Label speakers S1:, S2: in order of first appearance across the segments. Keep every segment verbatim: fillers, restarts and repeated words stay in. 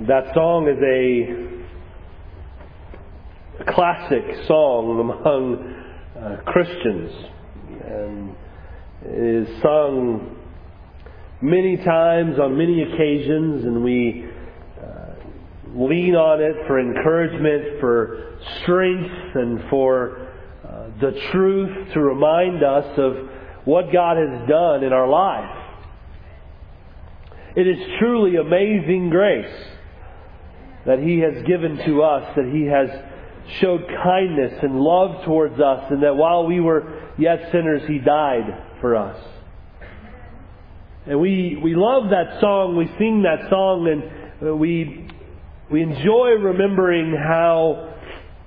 S1: That song is a classic song among uh, Christians, and it is sung many times on many occasions, and we uh, lean on it for encouragement, for strength, and for uh, the truth to remind us of what God has done in our life. It is truly amazing grace that He has given to us, that He has showed kindness and love towards us, and that while we were yet sinners, He died for us. And we we love that song, we sing that song, and we we enjoy remembering how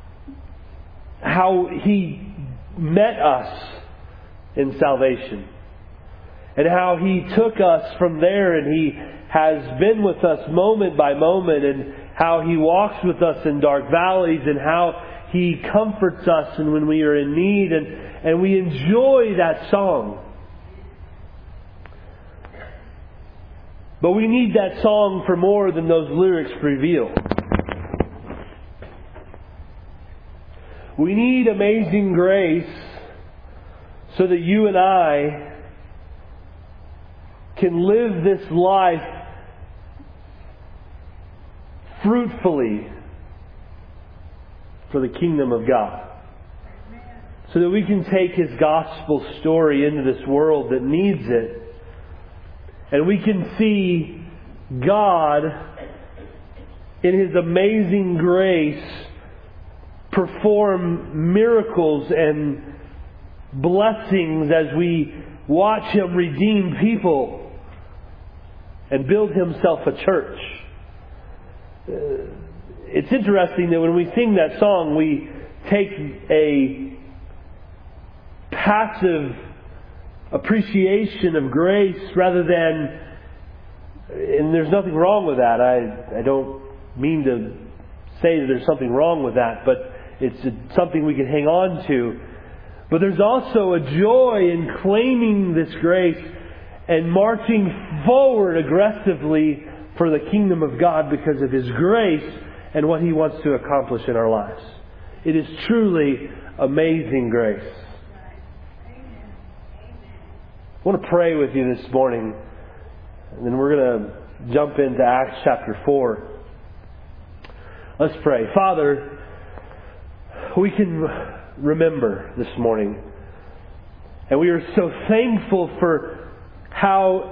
S1: how He met us in salvation, and how He took us from there, and He has been with us moment by moment, and how He walks with us in dark valleys, and how He comforts us and when we are in need, and, and we enjoy that song. But we need that song for more than those lyrics reveal. We need amazing grace so that you and I can live this life fruitfully for the kingdom of God. So that we can take His gospel story into this world that needs it, and we can see God in His amazing grace perform miracles and blessings as we watch Him redeem people and build Himself a church. It's interesting that when we sing that song, we take a passive appreciation of grace rather than, and there's nothing wrong with that. I, I don't mean to say that there's something wrong with that, but it's something we can hang on to. But there's also a joy in claiming this grace and marching forward aggressively for the kingdom of God because of His grace and what He wants to accomplish in our lives. It is truly amazing grace. I want to pray with you this morning, and then we're going to jump into Acts chapter four. Let's pray. Father, we can remember this morning, and we are so thankful for how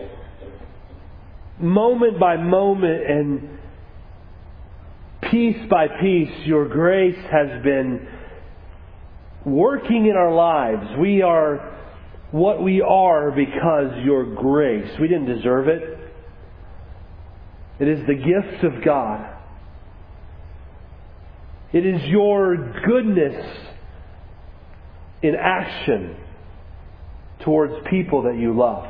S1: moment by moment and piece by piece Your grace has been working in our lives. We are what we are because Your grace. We didn't deserve it. It is the gift of God. It is Your goodness in action towards people that You love.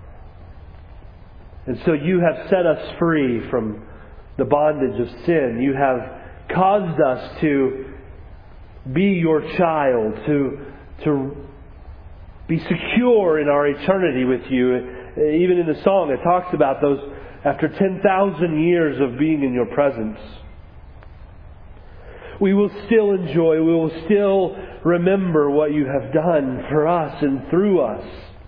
S1: And so You have set us free from the bondage of sin. You have caused us to be Your child, to, to be secure in our eternity with You. Even in the song it talks about those after ten thousand years of being in Your presence. We will still enjoy, we will still remember what You have done for us and through us.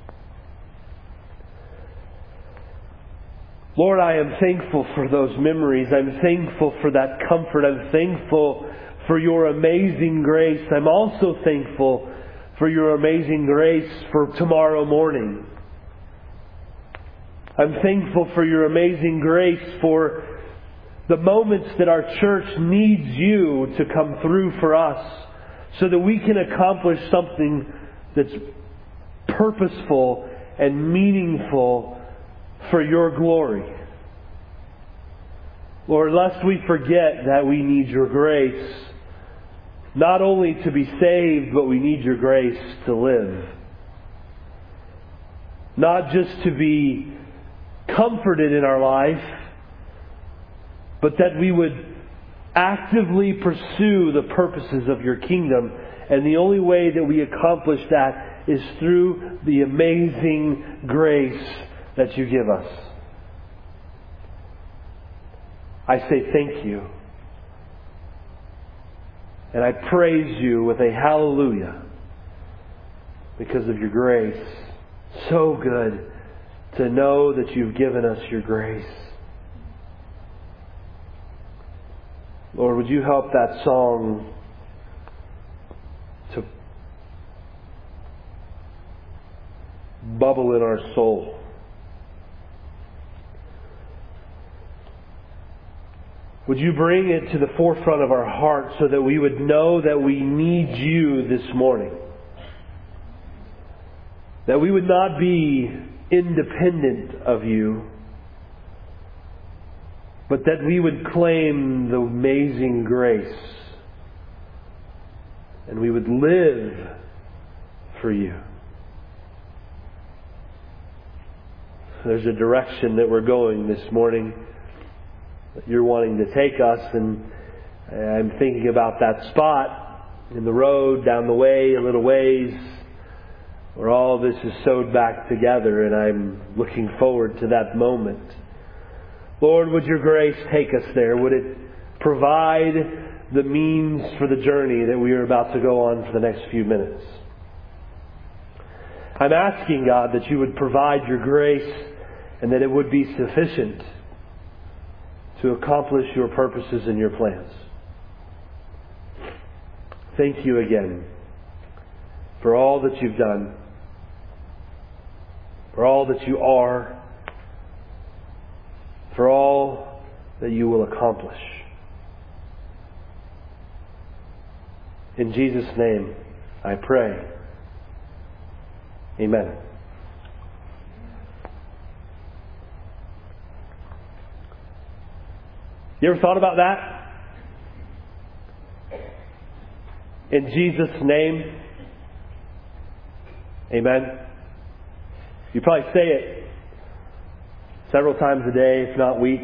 S1: Lord, I am thankful for those memories. I'm thankful for that comfort. I'm thankful for Your amazing grace. I'm also thankful for Your amazing grace for tomorrow morning. I'm thankful for Your amazing grace for the moments that our church needs You to come through for us so that we can accomplish something that's purposeful and meaningful for Your glory. Lord, lest we forget that we need Your grace, not only to be saved, but we need Your grace to live. Not just to be comforted in our life, but that we would actively pursue the purposes of Your kingdom. And the only way that we accomplish that is through the amazing grace that You give us. I say thank you. And I praise you with a hallelujah because of your grace. So good to know that you've given us your grace. Lord, would you help that song to bubble in our soul. Would you bring it to the forefront of our heart so that we would know that we need you this morning? That we would not be independent of you, but that we would claim the amazing grace and we would live for you. There's a direction that we're going this morning that you're wanting to take us, and I'm thinking about that spot in the road, down the way, a little ways, where all this is sewed back together, and I'm looking forward to that moment. Lord, would your grace take us there? Would it provide the means for the journey that we are about to go on for the next few minutes? I'm asking, God, that you would provide your grace and that it would be sufficient to accomplish your purposes and your plans. Thank you again for all that you've done, for all that you are, for all that you will accomplish. In Jesus' name, I pray. Amen. You ever thought about that? In Jesus' name, amen. You probably say it several times a day, if not week.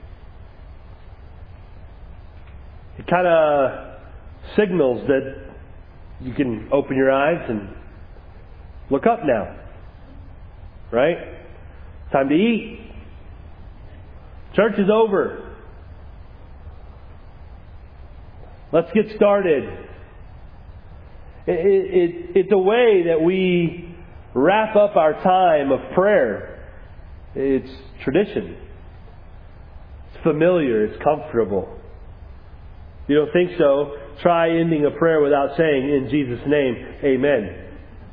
S1: It kind of signals that you can open your eyes and look up now. Right? Time to eat. Church is over. Let's get started. It, it, it's a way that we wrap up our time of prayer. It's tradition. It's familiar. It's comfortable. You don't think so? Try ending a prayer without saying, in Jesus' name, amen.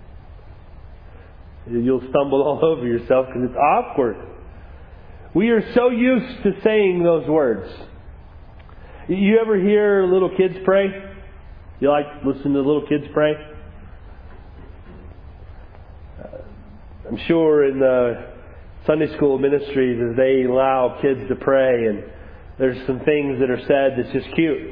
S1: You'll stumble all over yourself because it's awkward. We are so used to saying those words. You ever hear little kids pray? You like listening to little kids pray? Uh, I'm sure in the Sunday school ministries as they allow kids to pray, and there's some things that are said that's just cute.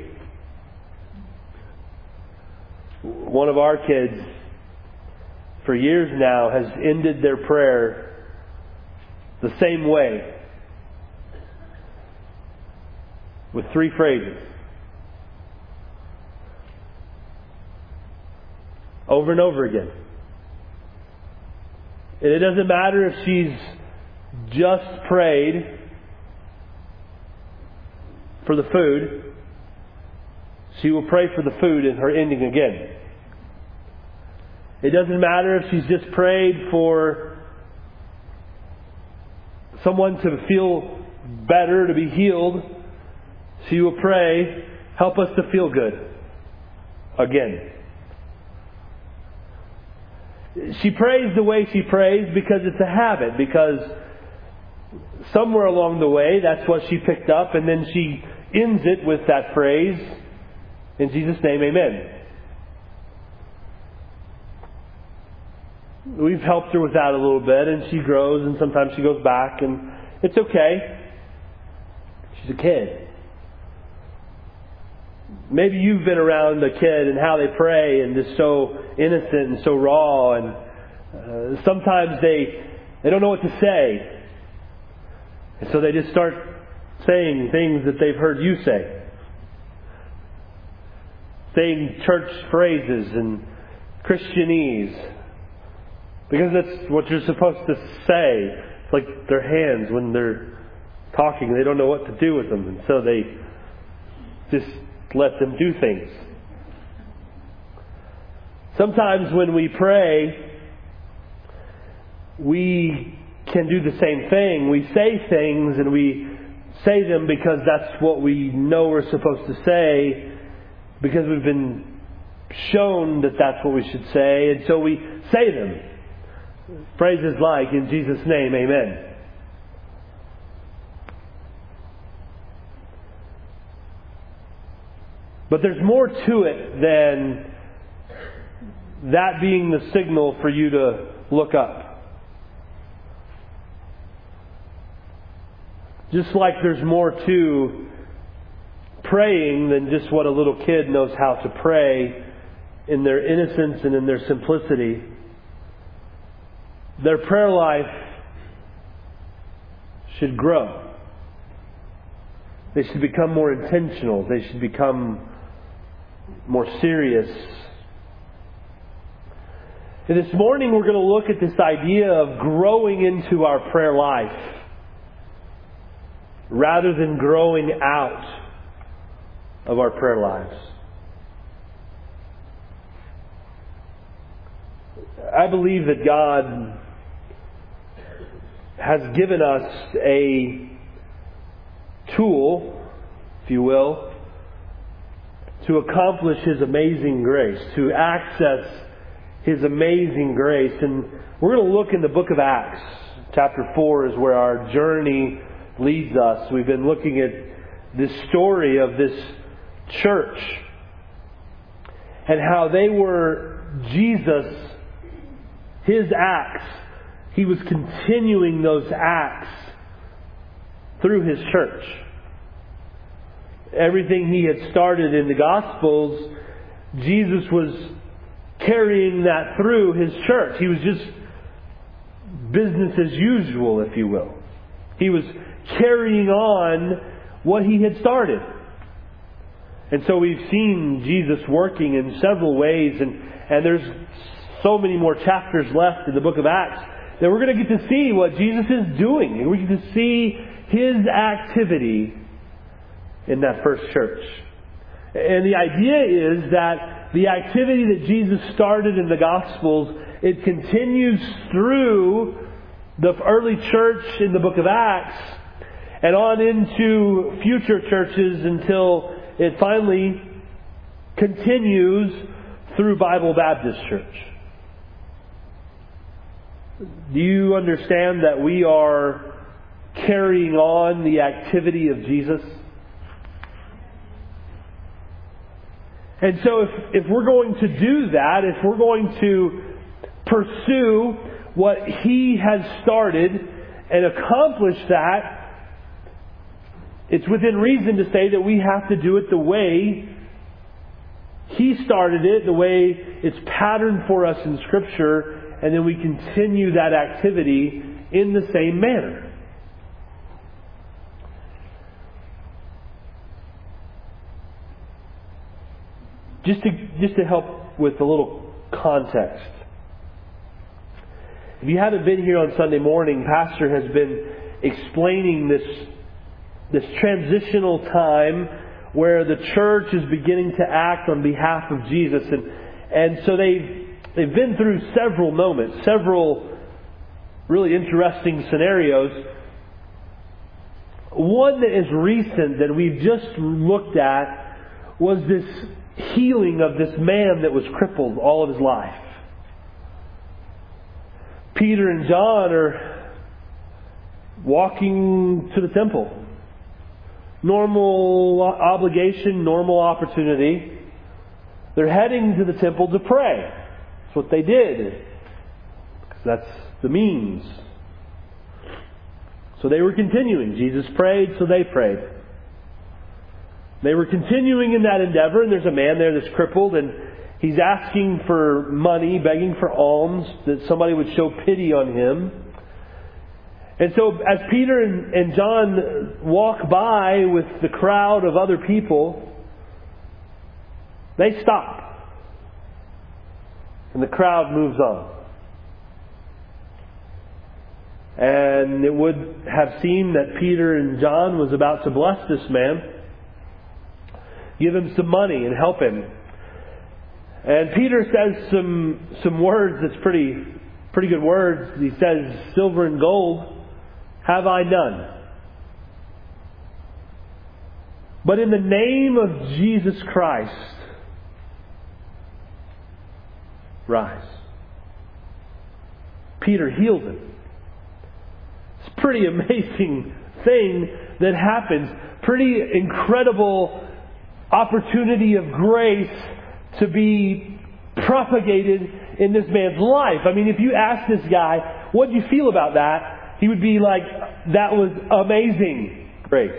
S1: One of our kids, for years now, has ended their prayer the same way, with three phrases. Over and over again. And it doesn't matter if she's just prayed for the food. She will pray for the food in her ending again. It doesn't matter if she's just prayed for someone to feel better, to be healed. She will pray, help us to feel good. Again. She prays the way she prays because it's a habit. Because somewhere along the way, that's what she picked up. And then she ends it with that phrase, in Jesus' name, amen. We've helped her with that a little bit. And she grows and sometimes she goes back. And it's okay. She's a kid. Maybe you've been around a kid and how they pray and just so innocent and so raw, and uh, sometimes they they don't know what to say, and so they just start saying things that they've heard you say, saying church phrases and Christianese because that's what you're supposed to say. It's like their hands when they're talking. They don't know what to do with them. And so they just let them do things. Sometimes when we pray, we can do the same thing. We say things and we say them because that's what we know we're supposed to say, because we've been shown that that's what we should say, and so we say them. Phrases like, in Jesus' name, amen. But there's more to it than that being the signal for you to look up. Just like there's more to praying than just what a little kid knows how to pray in their innocence and in their simplicity. Their prayer life should grow. They should become more intentional. They should become more serious. And this morning we're going to look at this idea of growing into our prayer life rather than growing out of our prayer lives. I believe that God has given us a tool, if you will, to accomplish His amazing grace, to access His amazing grace. And we're going to look in the book of Acts. Chapter four is where our journey leads us. We've been looking at this story of this church and how they were Jesus, His acts. He was continuing those acts through His church. Everything He had started in the Gospels, Jesus was carrying that through His church. He was just business as usual, if you will. He was carrying on what He had started. And so we've seen Jesus working in several ways, and, and there's so many more chapters left in the book of Acts that we're going to get to see what Jesus is doing. We get to see His activity in that first church. And the idea is that the activity that Jesus started in the Gospels, it continues through the early church in the book of Acts and on into future churches until it finally continues through Bible Baptist Church. Do you understand that we are carrying on the activity of Jesus? And so if, if we're going to do that, if we're going to pursue what He has started and accomplish that, it's within reason to say that we have to do it the way He started it, the way it's patterned for us in Scripture, and then we continue that activity in the same manner. Just to, just to help with a little context. If you haven't been here on Sunday morning, Pastor has been explaining this, this transitional time where the church is beginning to act on behalf of Jesus. And, and so they've, they've been through several moments, several really interesting scenarios. One that is recent that we've just looked at was this healing of this man that was crippled all of his life. Peter and John are walking to the temple. Normal obligation, normal opportunity. They're heading to the temple to pray. That's what they did. Because that's the means. So they were continuing. Jesus prayed, so they prayed. They were continuing in that endeavor, and there's a man there that's crippled, and he's asking for money, begging for alms, that somebody would show pity on him. And so as Peter and, and John walk by with the crowd of other people, they stop. And the crowd moves on. And it would have seemed that Peter and John was about to bless this man, give him some money and help him. And Peter says some some words that's pretty pretty good words. He says, "Silver and gold have I none, but in the name of Jesus Christ, rise." Peter healed him. It's a pretty amazing thing that happens. Pretty incredible opportunity of grace to be propagated in this man's life. I mean, if you ask this guy, what do you feel about that? He would be like, that was amazing grace.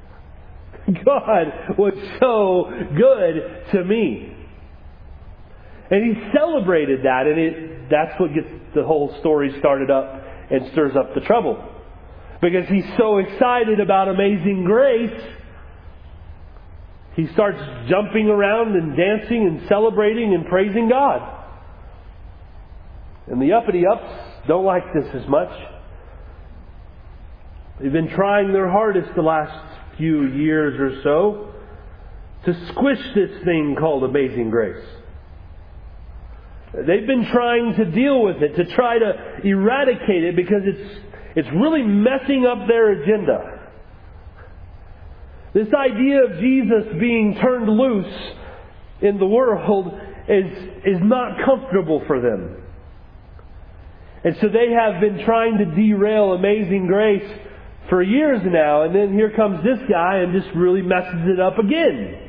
S1: God was so good to me. And he celebrated that, and it, that's what gets the whole story started up and stirs up the trouble. Because he's so excited about amazing grace, he starts jumping around and dancing and celebrating and praising God. And the uppity-ups don't like this as much. They've been trying their hardest the last few years or so to squish this thing called amazing grace. They've been trying to deal with it, to try to eradicate it, because it's it's really messing up their agenda. This idea of Jesus being turned loose in the world is, is not comfortable for them. And so they have been trying to derail amazing grace for years now, and then here comes this guy and just really messes it up again.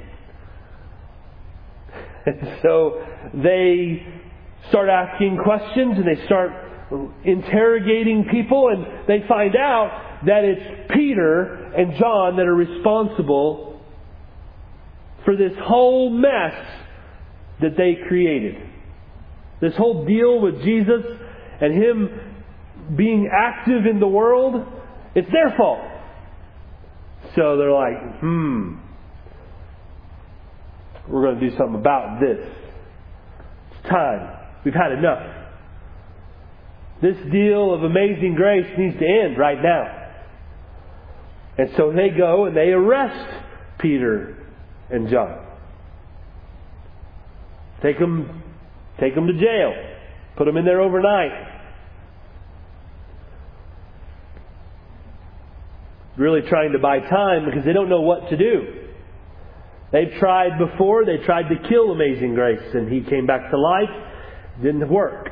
S1: And so they start asking questions, and they start interrogating people, and they find out that it's Peter and John that are responsible for this whole mess that they created. This whole deal with Jesus and Him being active in the world, it's their fault. So they're like, hmm, we're going to do something about this. It's time. We've had enough. This deal of amazing grace needs to end right now. And so they go and they arrest Peter and John. Take them, take them to jail. Put them in there overnight. Really trying to buy time because they don't know what to do. They've tried before. They tried to kill amazing grace, and He came back to life. Didn't work.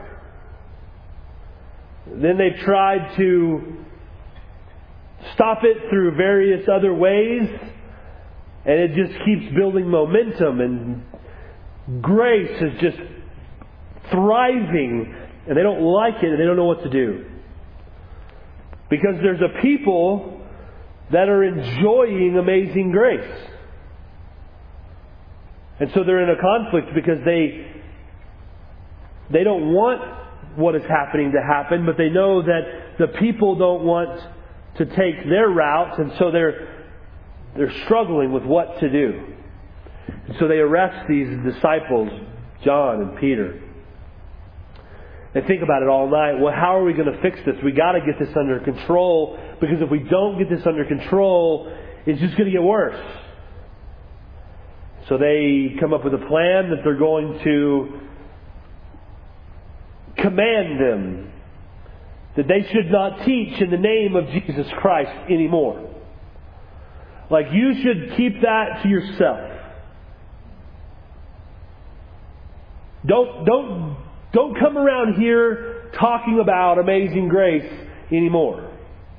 S1: Then they've tried to stop it through various other ways, and it just keeps building momentum, and grace is just thriving, and they don't like it, and they don't know what to do. Because there's a people that are enjoying amazing grace. And so they're in a conflict because they they don't want what is happening to happen, but they know that the people don't want to take their route, and so they're they're struggling with what to do. And so they arrest these disciples, John and Peter. They think about it all night. Well, how are we going to fix this? We got to get this under control, because if we don't get this under control, it's just going to get worse. So they come up with a plan that they're going to command them that they should not teach in the name of Jesus Christ anymore. Like, you should keep that to yourself. Don't, don't, don't come around here talking about amazing grace anymore.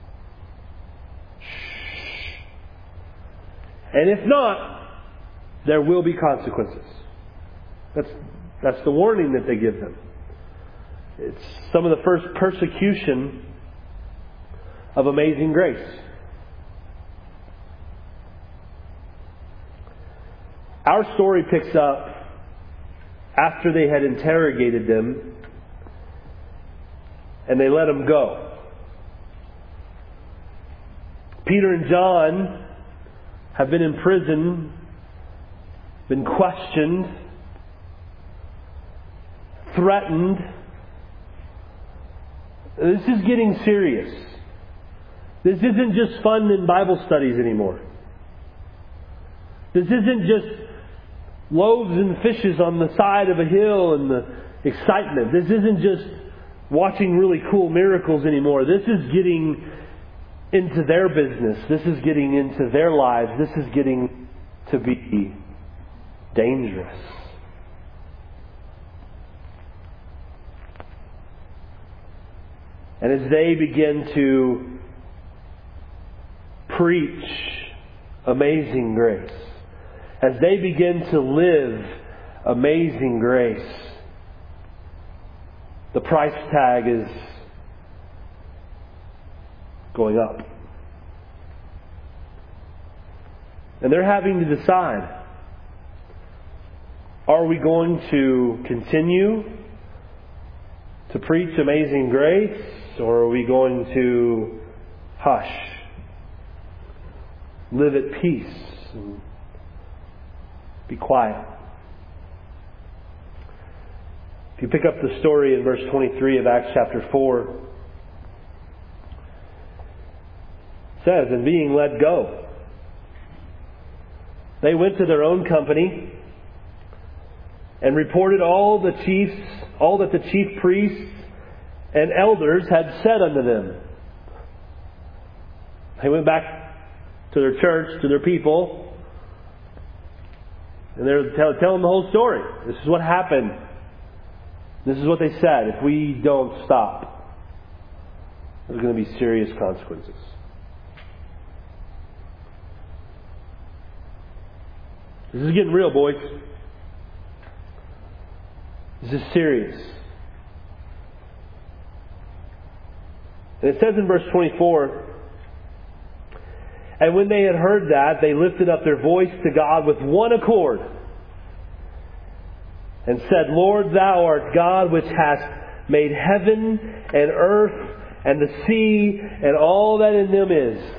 S1: Shh. And if not, there will be consequences. That's, that's the warning that they give them. It's some of the first persecution of amazing grace. Our story picks up after they had interrogated them and they let them go. Peter and John have been in prison, been questioned, threatened, This is getting serious. This isn't just fun in Bible studies anymore. This isn't just loaves and fishes on the side of a hill and the excitement. This isn't just watching really cool miracles anymore. This is getting into their business. This is getting into their lives. This is getting to be dangerous. And as they begin to preach amazing grace, as they begin to live amazing grace, the price tag is going up. And they're having to decide, are we going to continue to preach amazing grace, or are we going to hush, live at peace, and be quiet? If you pick up the story in verse twenty-three of Acts chapter four, it says, "And being let go, they went to their own company and reported all the chiefs, all that the chief priests and elders had said unto them." They went back to their church, to their people, and they're tell, telling the whole story. This is what happened. This is what they said. If we don't stop, there's going to be serious consequences. This is getting real, boys. This is serious. And it says in verse twenty-four, "And when they had heard that, they lifted up their voice to God with one accord, and said, Lord, Thou art God which hast made heaven and earth and the sea and all that in them is."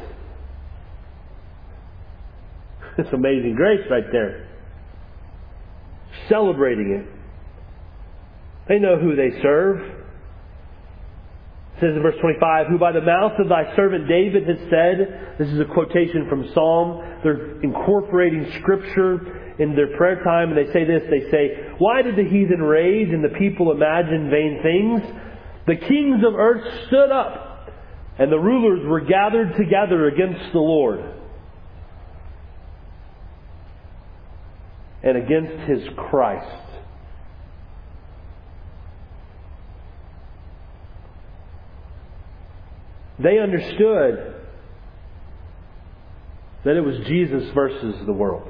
S1: It's amazing grace right there. Celebrating it. They know who they serve. It says in verse twenty-five, "Who by the mouth of Thy servant David has said," this is a quotation from Psalm. They're incorporating Scripture in their prayer time, and they say this, they say, "Why did the heathen rage and the people imagine vain things? The kings of earth stood up, and the rulers were gathered together against the Lord and against His Christ." They understood that it was Jesus versus the world.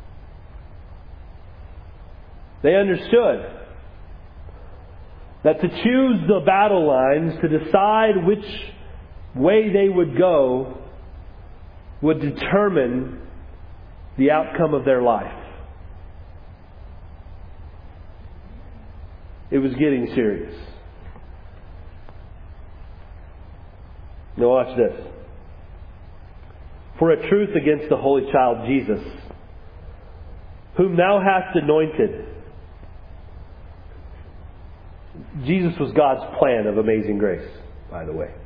S1: They understood that to choose the battle lines, to decide which way they would go, would determine the outcome of their life. It was getting serious. Now watch this. "For a truth against the Holy Child Jesus, whom Thou hast anointed." Jesus was God's plan of amazing grace, by the way.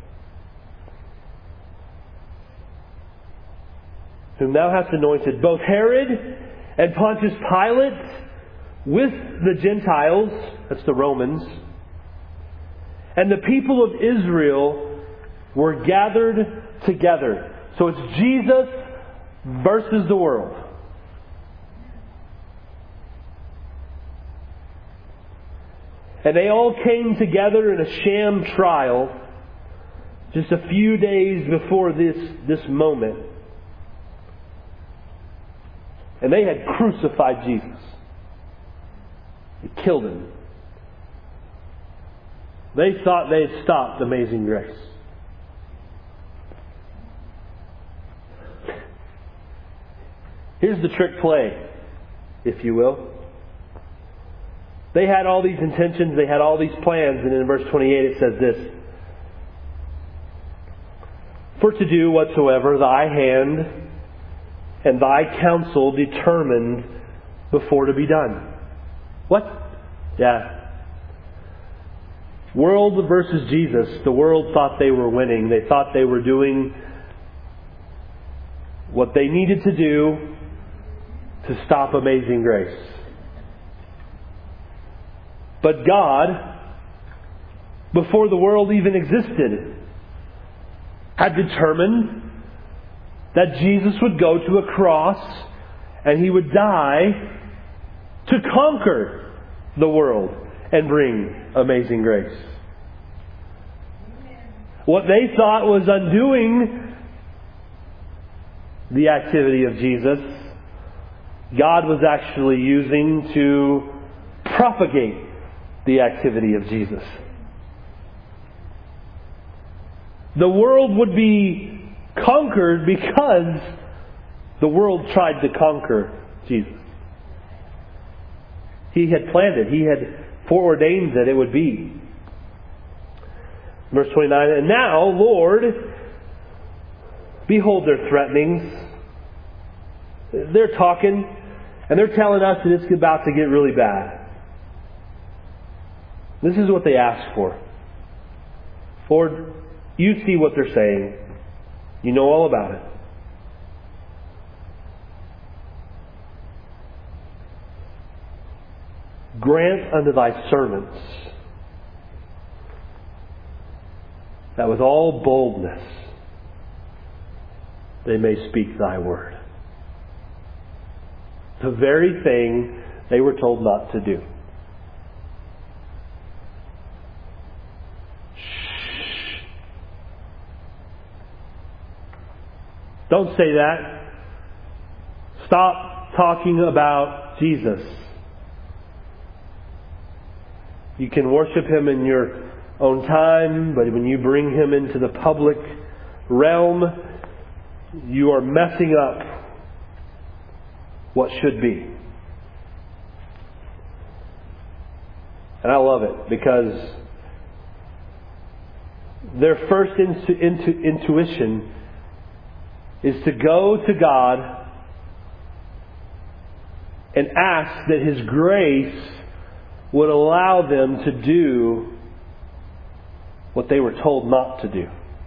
S1: "Whom Thou hast anointed, both Herod and Pontius Pilate with the Gentiles," that's the Romans, "and the people of Israel were gathered together." So it's Jesus versus the world. "And they all came together in a sham trial just a few days before this, this moment. And they had crucified Jesus. They killed Him. They thought they had stopped amazing grace. Here's the trick play, if you will. They had all these intentions, they had all these plans, and in verse twenty-eight it says this, "For to do whatsoever Thy hand and Thy counsel determined before to be done." What? Yeah. World versus Jesus. The world thought they were winning. They thought they were doing what they needed to do to stop amazing grace. But God, before the world even existed, had determined that Jesus would go to a cross and He would die to conquer the world and bring amazing grace. What they thought was undoing the activity of Jesus, God was actually using to propagate the activity of Jesus. The world would be conquered because the world tried to conquer Jesus. He had planned it. He had foreordained that it would be. Verse twenty-nine, and now, Lord, behold their threatenings. They're talking, and they're telling us that it's about to get really bad. This is what they asked for. Lord, you see what they're saying. You know all about it. Grant unto thy servants that with all boldness they may speak thy word. The very thing they were told not to do. Shh. Don't say that. Stop talking about Jesus. You can worship Him in your own time, but when you bring Him into the public realm, you are messing up what should be. And I love it because their first intu- intu- intuition is to go to God and ask that His grace would allow them to do what they were told not to do.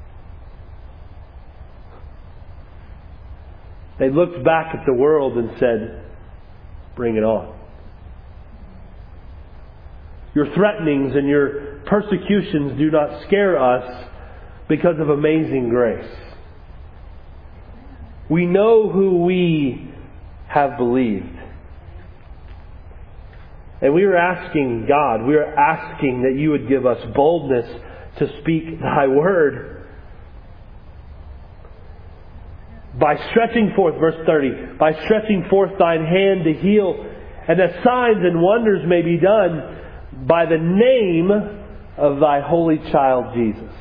S1: They looked back at the world and said, bring it on. Your threatenings and your persecutions do not scare us because of amazing grace. We know who we have believed. And we are asking God, we are asking that you would give us boldness to speak thy word. By stretching forth, verse thirty, by stretching forth thine hand to heal, and that signs and wonders may be done by the name of thy holy child Jesus.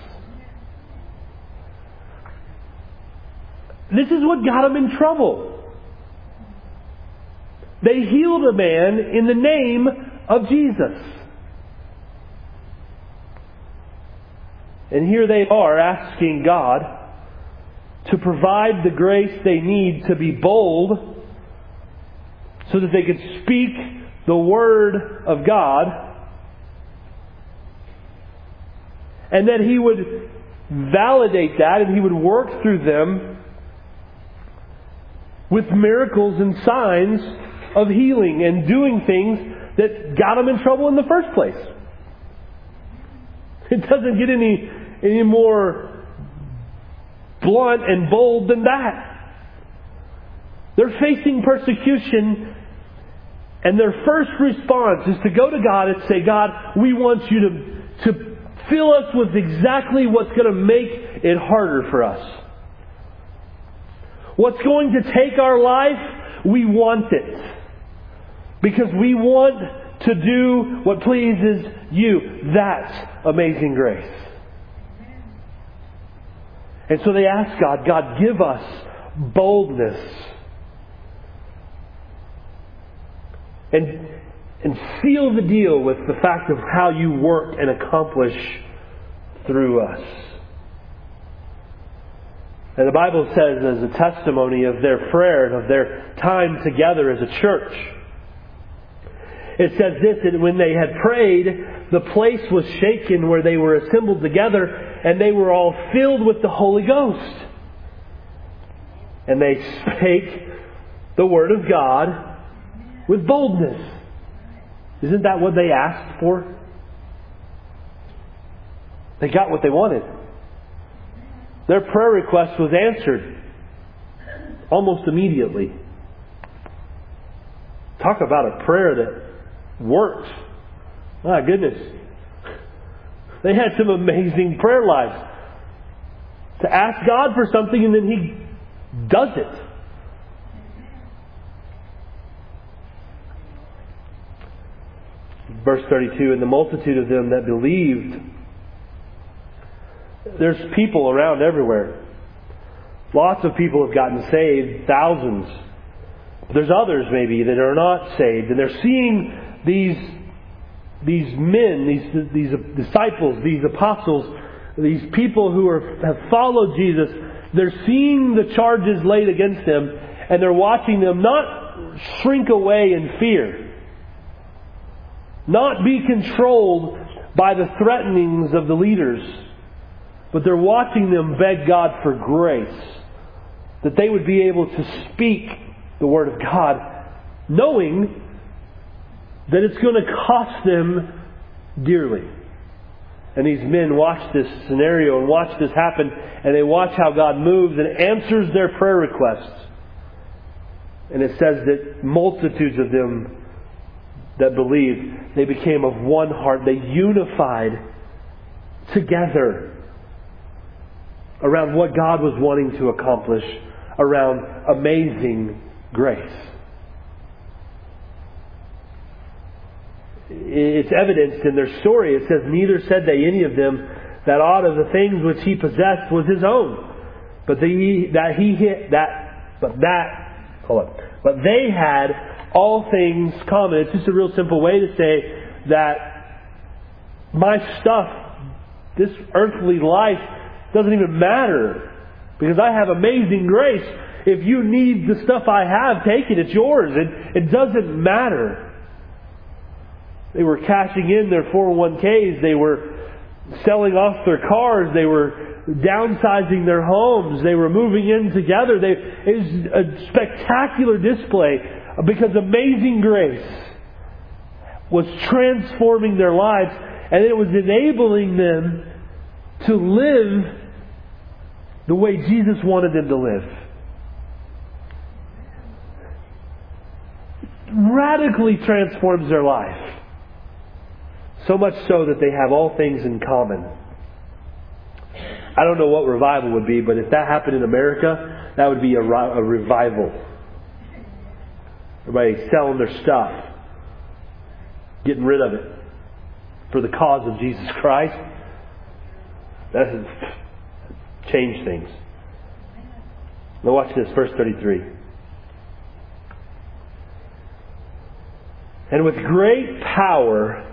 S1: This is what got them in trouble. They healed a man in the name of Jesus. And here they are asking God to provide the grace they need to be bold so that they could speak the Word of God, and that He would validate that and He would work through them with miracles and signs of healing and doing things that got them in trouble in the first place. It doesn't get any, any more blunt and bold than that. They're facing persecution, and their first response is to go to God and say, God, we want you to, to fill us with exactly what's going to make it harder for us. What's going to take our life, we want it. Because we want to do what pleases you. That's amazing grace. And so they ask God, God, give us boldness. And, and seal the deal with the fact of how you work and accomplish through us. And the Bible says as a testimony of their prayer and of their time together as a church, It says this, and when they had prayed, the place was shaken where they were assembled together, and they were all filled with the Holy Ghost. And they spake the word of God with boldness. Isn't that what they asked for? They got what they wanted. Their prayer request was answered almost immediately. Talk about a prayer that works. My goodness. They had some amazing prayer lives. To ask God for something and then He does it. Verse thirty-two, and the multitude of them that believed. There's people around everywhere. Lots of people have gotten saved, thousands. There's others maybe that are not saved, and they're seeing these these men, these these disciples, these apostles, these people who are, have followed Jesus. They're seeing the charges laid against them, and they're watching them not shrink away in fear, not be controlled by the threatenings of the leaders, but they're watching them beg God for grace, that they would be able to speak the Word of God, knowing that it's going to cost them dearly. And these men watch this scenario and watch this happen, and they watch how God moves and answers their prayer requests. And it says that multitudes of them that believed, they became of one heart. They unified together around what God was wanting to accomplish, around amazing grace. It's evidenced in their story. It says, neither said they any of them that aught of the things which he possessed was his own, but the, that he hit that, but that, hold on, but they had all things common. It's just a real simple way to say that my stuff, this earthly life, doesn't even matter because I have amazing grace. If you need the stuff I have, take it. It's yours. It, it doesn't matter. They were cashing in their four oh one k's. They were selling off their cars. They were downsizing their homes. They were moving in together. They, it was a spectacular display because amazing grace was transforming their lives, and it was enabling them to live the way Jesus wanted them to live. Radically transforms their life. So much so that they have all things in common. I don't know what revival would be, but if that happened in America, that would be a, a revival. Everybody selling their stuff, getting rid of it for the cause of Jesus Christ. That has changed things. Now watch this, verse thirty-three. And with great power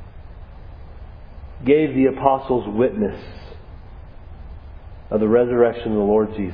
S1: gave the apostles witness of the resurrection of the Lord Jesus.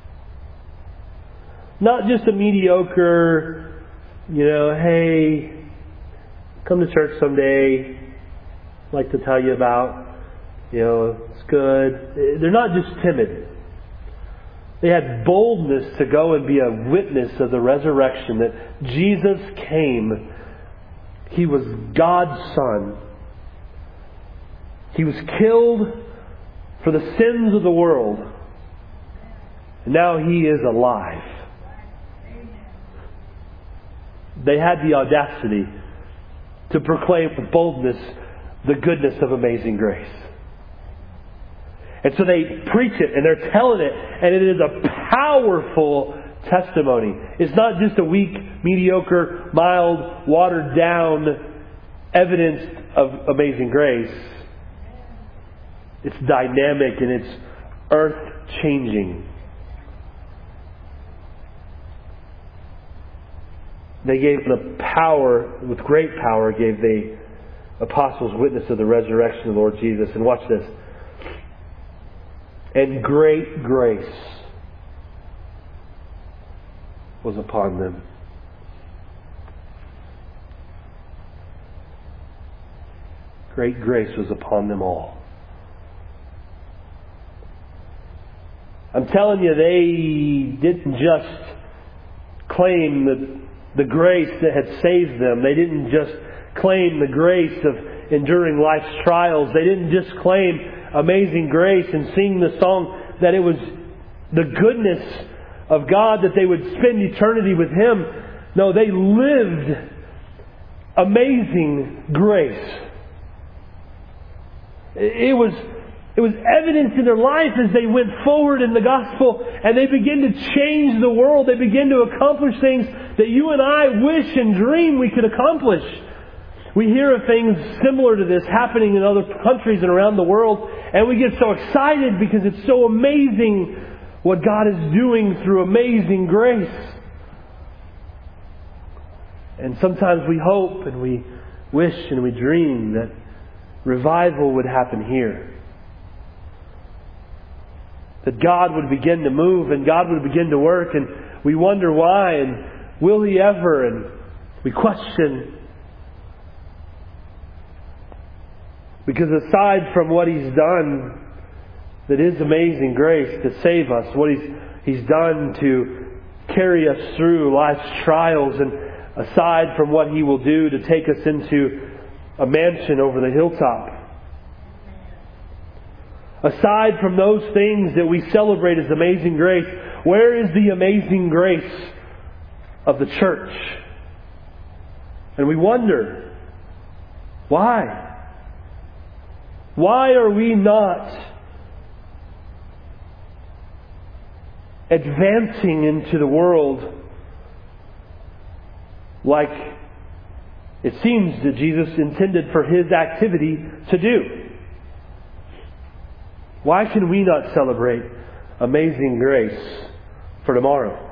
S1: Not just a mediocre, you know, hey, come to church someday, I'd like to tell you about, you know, it's good. They're not just timid. They had boldness to go and be a witness of the resurrection, that Jesus came. He was God's Son. He was killed for the sins of the world. And now He is alive. They had the audacity to proclaim with boldness the goodness of amazing grace. And so they preach it and they're telling it, and it is a powerful testimony. It's not just a weak, mediocre, mild, watered down evidence of amazing grace. It's dynamic and it's earth changing. They gave the power, with great power, gave the apostles witness of the resurrection of the Lord Jesus. And watch this. And great grace was upon them. great grace was upon them all. I'm telling you, they didn't just claim the, the grace that had saved them. They didn't just claim the grace of enduring life's trials. They didn't just claim amazing grace and sing the song that it was the goodness of God that they would spend eternity with Him. No, they lived amazing grace. It was It was evidence in their life as they went forward in the gospel and they began to change the world. They began to accomplish things that you and I wish and dream we could accomplish. We hear of things similar to this happening in other countries and around the world, and we get so excited because it's so amazing what God is doing through amazing grace. And sometimes we hope and we wish and we dream that revival would happen here. That God would begin to move and God would begin to work, and we wonder why and will He ever, and we question. Because aside from what He's done, that is amazing grace to save us, what He's, He's done to carry us through life's trials, and aside from what He will do to take us into a mansion over the hilltop, aside from those things that we celebrate as amazing grace, where is the amazing grace of the church? And we wonder, why? Why are we not advancing into the world like it seems that Jesus intended for His activity to do? Why can we not celebrate amazing grace for tomorrow?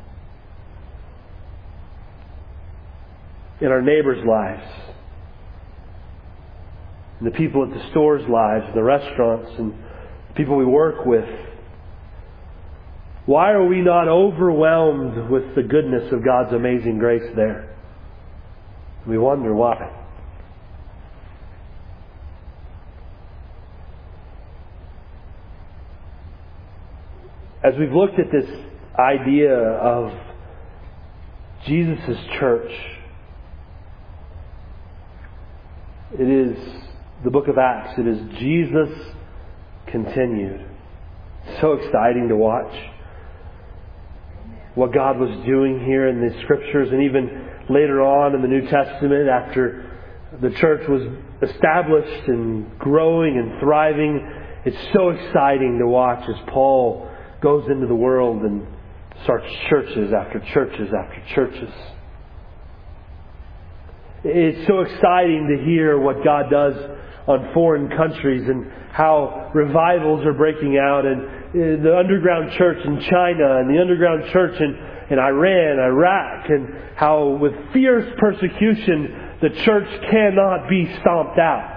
S1: In our neighbors' lives, in the people at the store's lives, the restaurants, and the people we work with. Why are we not overwhelmed with the goodness of God's amazing grace there? We wonder why. As we've looked at this idea of Jesus' church, it is the book of Acts. It is Jesus continued. So exciting to watch what God was doing here in the Scriptures, and even later on in the New Testament after the church was established and growing and thriving. It's so exciting to watch as Paul goes into the world and starts churches after churches after churches. It's so exciting to hear what God does on foreign countries and how revivals are breaking out, and the underground church in China and the underground church in, in Iran, Iraq, and how with fierce persecution the church cannot be stomped out.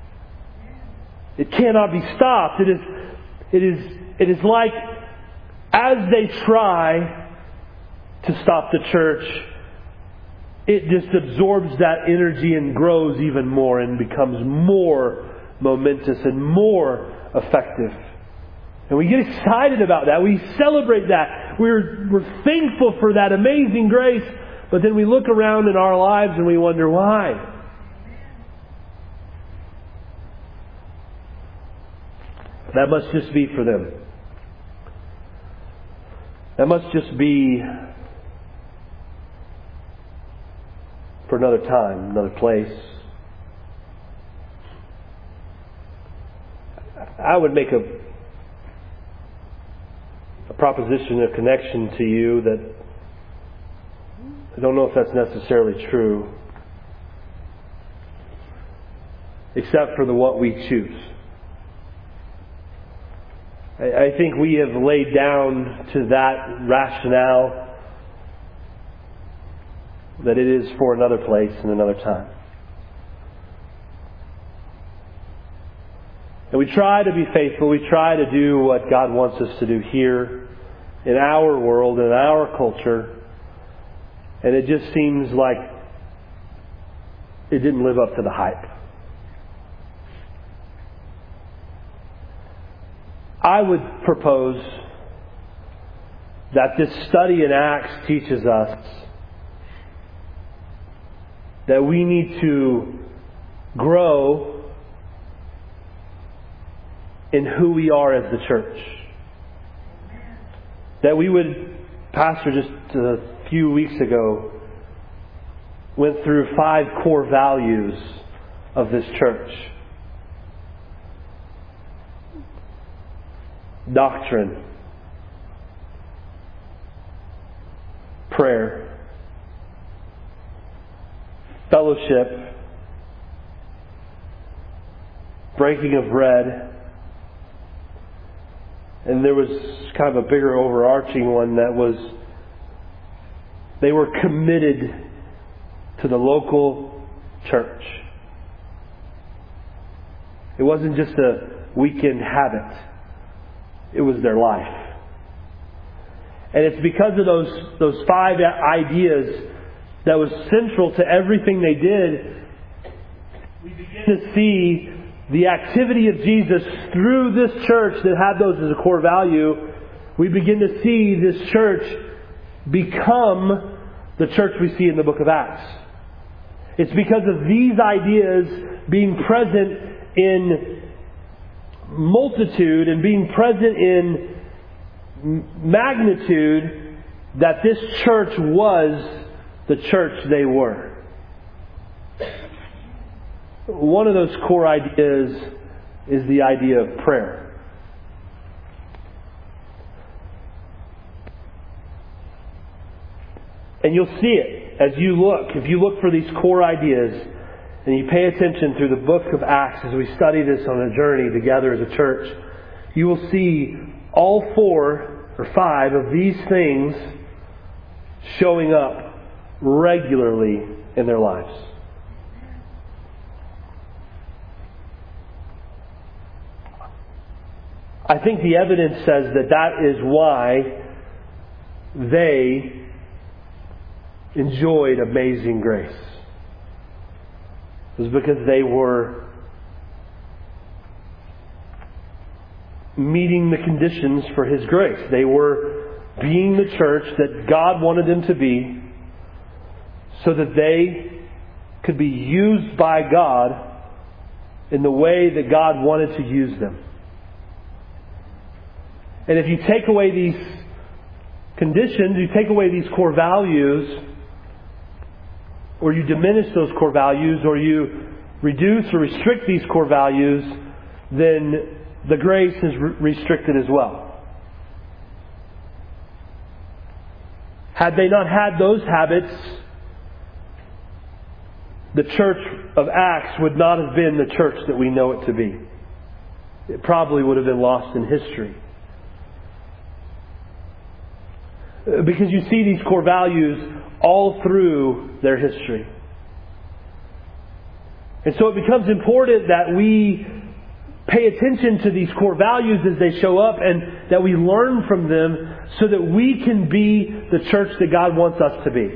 S1: It cannot be stopped. It is, it is, it is like as they try to stop the church, it just absorbs that energy and grows even more and becomes more momentous and more effective. And we get excited about that. We celebrate that. We're, we're thankful for that amazing grace. But then we look around in our lives and we wonder why. That must just be for them. That must just be for another time, another place. I would make a, a proposition, a connection to you that I don't know if that's necessarily true, except for the what we choose. I, I think we have laid down to that rationale that it is for another place and another time. And we try to be faithful. We try to do what God wants us to do here in our world, in our culture. And it just seems like it didn't live up to the hype. I would propose that this study in Acts teaches us that we need to grow in who we are as the church. That we would, Pastor just a few weeks ago went through five core values of this church. Doctrine, prayer, fellowship, breaking of bread, and there was kind of a bigger overarching one that was they were committed to the local church. It wasn't just a weekend habit. It was their life. And it's because of those those five ideas that was central to everything they did, we begin to see the activity of Jesus through this church that had those as a core value. We begin to see this church become the church we see in the book of Acts. It's because of these ideas being present in multitude and being present in magnitude that this church was the church they were. One of those core ideas is the idea of prayer. And you'll see it as you look. If you look for these core ideas and you pay attention through the book of Acts as we study this on a journey together as a church, you will see all four or five of these things showing up regularly in their lives. I think the evidence says that that is why they enjoyed amazing grace. It was because they were meeting the conditions for His grace. They were being the church that God wanted them to be so that they could be used by God in the way that God wanted to use them. And if you take away these conditions, you take away these core values, or you diminish those core values, or you reduce or restrict these core values, then the grace is re- restricted as well. Had they not had those habits, the church of Acts would not have been the church that we know it to be. It probably would have been lost in history. Because you see these core values all through their history. And so it becomes important that we pay attention to these core values as they show up and that we learn from them so that we can be the church that God wants us to be.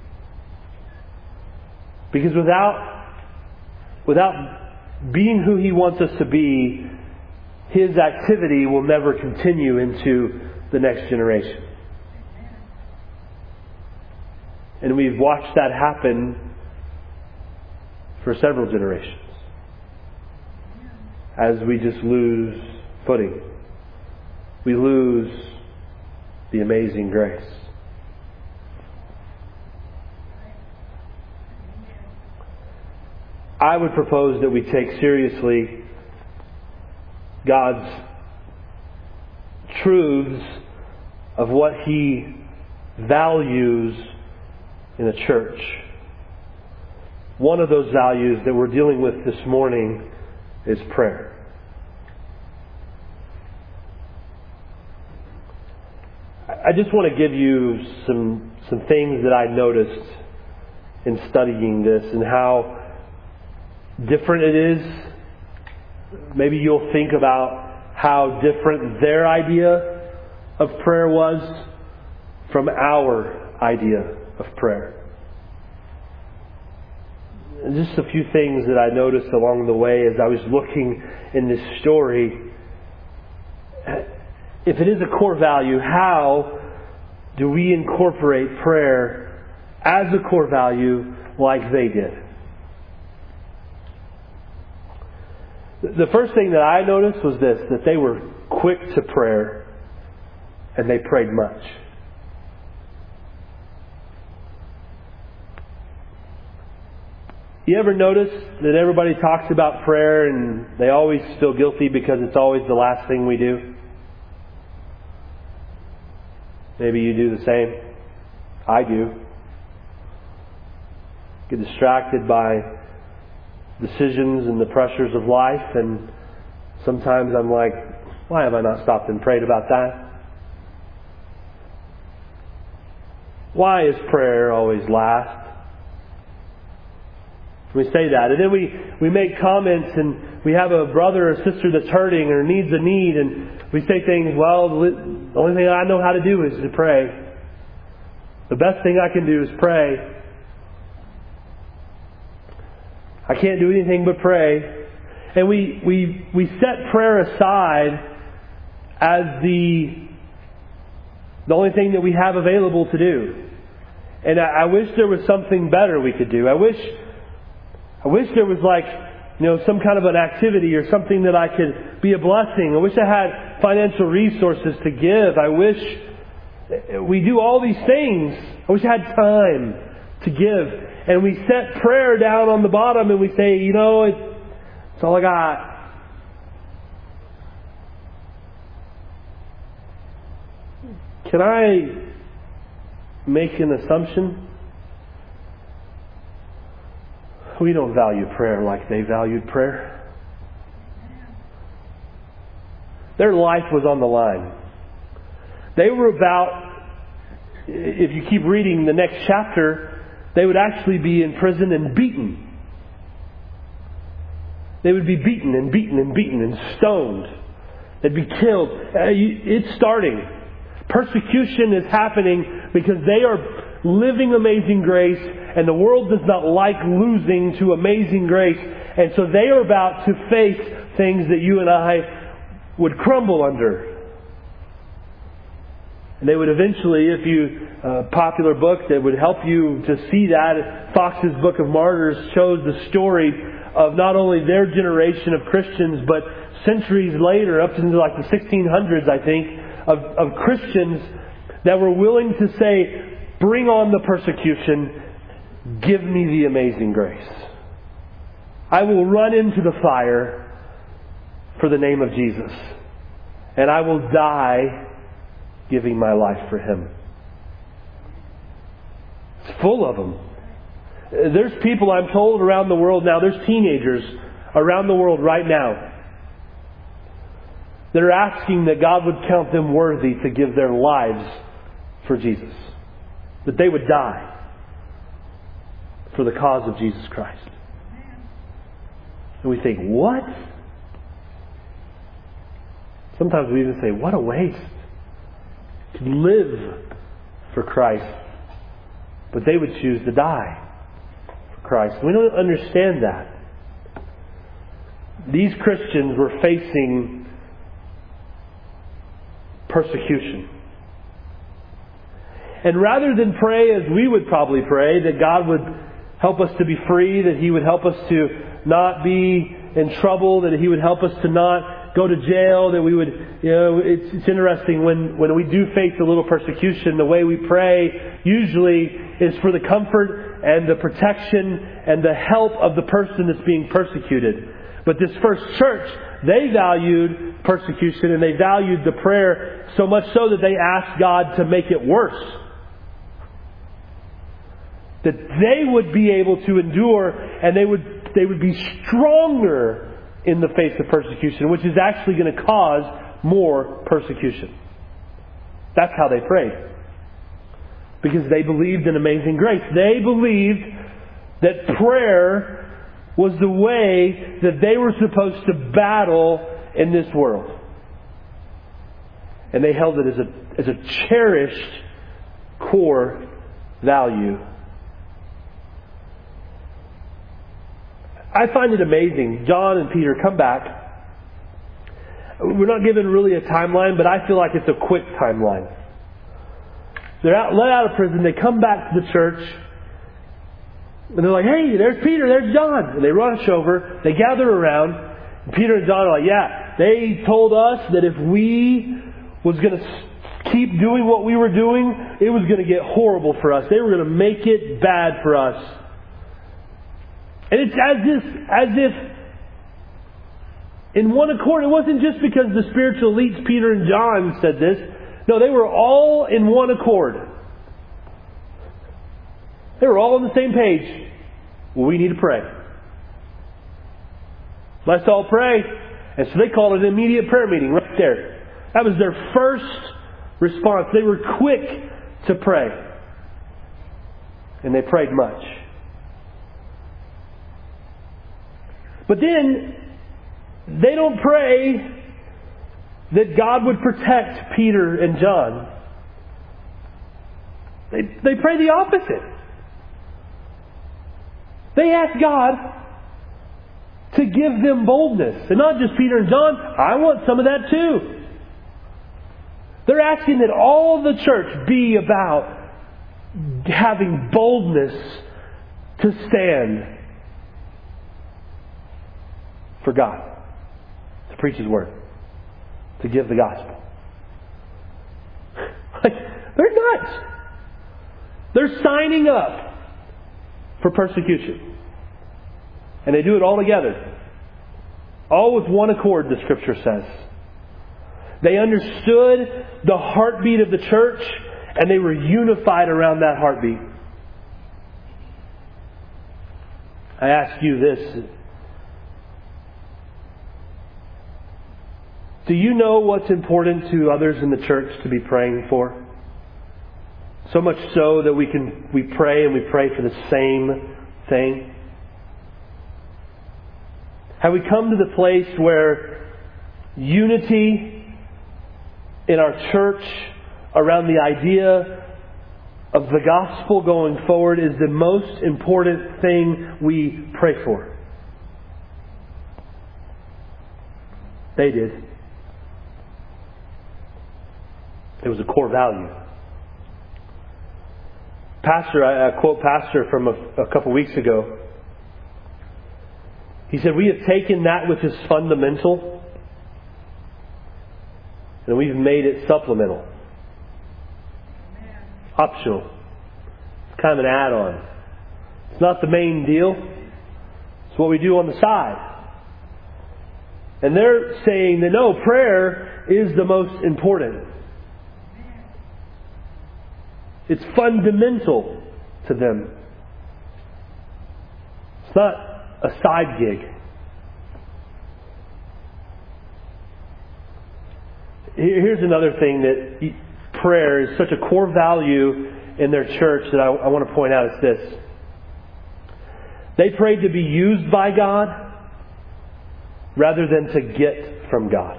S1: Because without, without being who He wants us to be, His activity will never continue into the next generation. And we've watched that happen for several generations. As we just lose footing. We lose the amazing grace. I would propose that we take seriously God's truths of what He values in a church. One of those values that we're dealing with this morning is prayer. I just want to give you some some things that I noticed in studying this and how different it is. Maybe you'll think about how different their idea of prayer was from our idea of prayer. Just a few things that I noticed along the way as I was looking in this story. if it is a core value, how do we incorporate prayer as a core value like they did? The first thing that I noticed was this, that they were quick to prayer and they prayed much. You ever notice that everybody talks about prayer and they always feel guilty because it's always the last thing we do? Maybe you do the same. I do. Get distracted by decisions and the pressures of life, and sometimes I'm like, why have I not stopped and prayed about that? Why is prayer always last? We say that, and then we, we make comments, and we have a brother or sister that's hurting or needs a need, and we say things, well, the only thing I know how to do is to pray. The best thing I can do is pray. I can't do anything but pray. And we, we, we set prayer aside as the, the only thing that we have available to do. And I, I wish there was something better we could do. I wish I wish there was like, you know, some kind of an activity or something that I could be a blessing. I wish I had financial resources to give. I wish we do all these things. I wish I had time to give. And we set prayer down on the bottom and we say, you know, it's, it's all I got. Can I make an assumption? We don't value prayer like they valued prayer. Their life was on the line. They were about, if you keep reading the next chapter, they would actually be in prison and beaten. They would be beaten and beaten and beaten and stoned. They'd be killed. It's starting. Persecution is happening because they are living amazing grace, and the world does not like losing to amazing grace. And so they are about to face things that you and I would crumble under. And they would eventually, if you, a popular book that would help you to see that, Fox's Book of Martyrs shows the story of not only their generation of Christians, but centuries later, up into like the sixteen hundreds, I think, of, of Christians that were willing to say, bring on the persecution, give me the amazing grace. I will run into the fire for the name of Jesus, and I will die giving my life for Him. It's full of them. There's people, I'm told, around the world now, there's teenagers around the world right now that are asking that God would count them worthy to give their lives for Jesus. That they would die for the cause of Jesus Christ. And we think, what? Sometimes we even say, what a waste to live for Christ. But they would choose to die for Christ. We don't understand that. These Christians were facing persecution. And rather than pray as we would probably pray, that God would help us to be free, that He would help us to not be in trouble, that He would help us to not go to jail, that we would, you know, it's, it's interesting when, when we do face a little persecution, the way we pray usually is for the comfort and the protection and the help of the person that's being persecuted. But this first church, they valued persecution and they valued the prayer so much so that they asked God to make it worse. That they would be able to endure and they would they would be stronger in the face of persecution, which is actually going to cause more persecution. That's how they prayed. Because they believed in amazing grace. They believed that prayer was the way that they were supposed to battle in this world. And they held it as a, as a cherished core value. I find it amazing. John and Peter come back We're not given really a timeline, but I feel like it's a quick timeline. They're out, let out of prison. They come back to the church. And they're like, hey, there's Peter, there's John. And they rush over. They gather around. And Peter and John are like, yeah, they told us that if we was going to keep doing what we were doing, it was going to get horrible for us. They were going to make it bad for us. And it's as if, as if in one accord. It wasn't just because the spiritual elites, Peter and John, said this. No, they were all in one accord. They were all on the same page. Well, we need to pray. Let's all pray. And so they called it an immediate prayer meeting right there. That was their first response. They were quick to pray. And they prayed much. But then, they don't pray that God would protect Peter and John. They, they pray the opposite. They ask God to give them boldness. And not just Peter and John. I want some of that too. They're asking that all the church be about having boldness to stand for God. To preach His Word. To give the gospel. Like, they're nuts. They're signing up for persecution. And they do it all together. All with one accord, the Scripture says. They understood the heartbeat of the church, and they were unified around that heartbeat. I ask you this. Do you know what's important to others in the church to be praying for? So much so that we can we pray and we pray for the same thing. Have we come to the place where unity in our church around the idea of the gospel going forward is the most important thing we pray for? They did. It was a core value. Pastor, I, I quote Pastor from a, a couple weeks ago. He said, we have taken that which is fundamental and we've made it supplemental. Optional. It's kind of an add-on. It's not the main deal. It's what we do on the side. And they're saying that no, prayer is the most important. It's fundamental to them. It's not a side gig. Here's another thing that prayer is such a core value in their church that I, I want to point out. It's this. They prayed to be used by God rather than to get from God.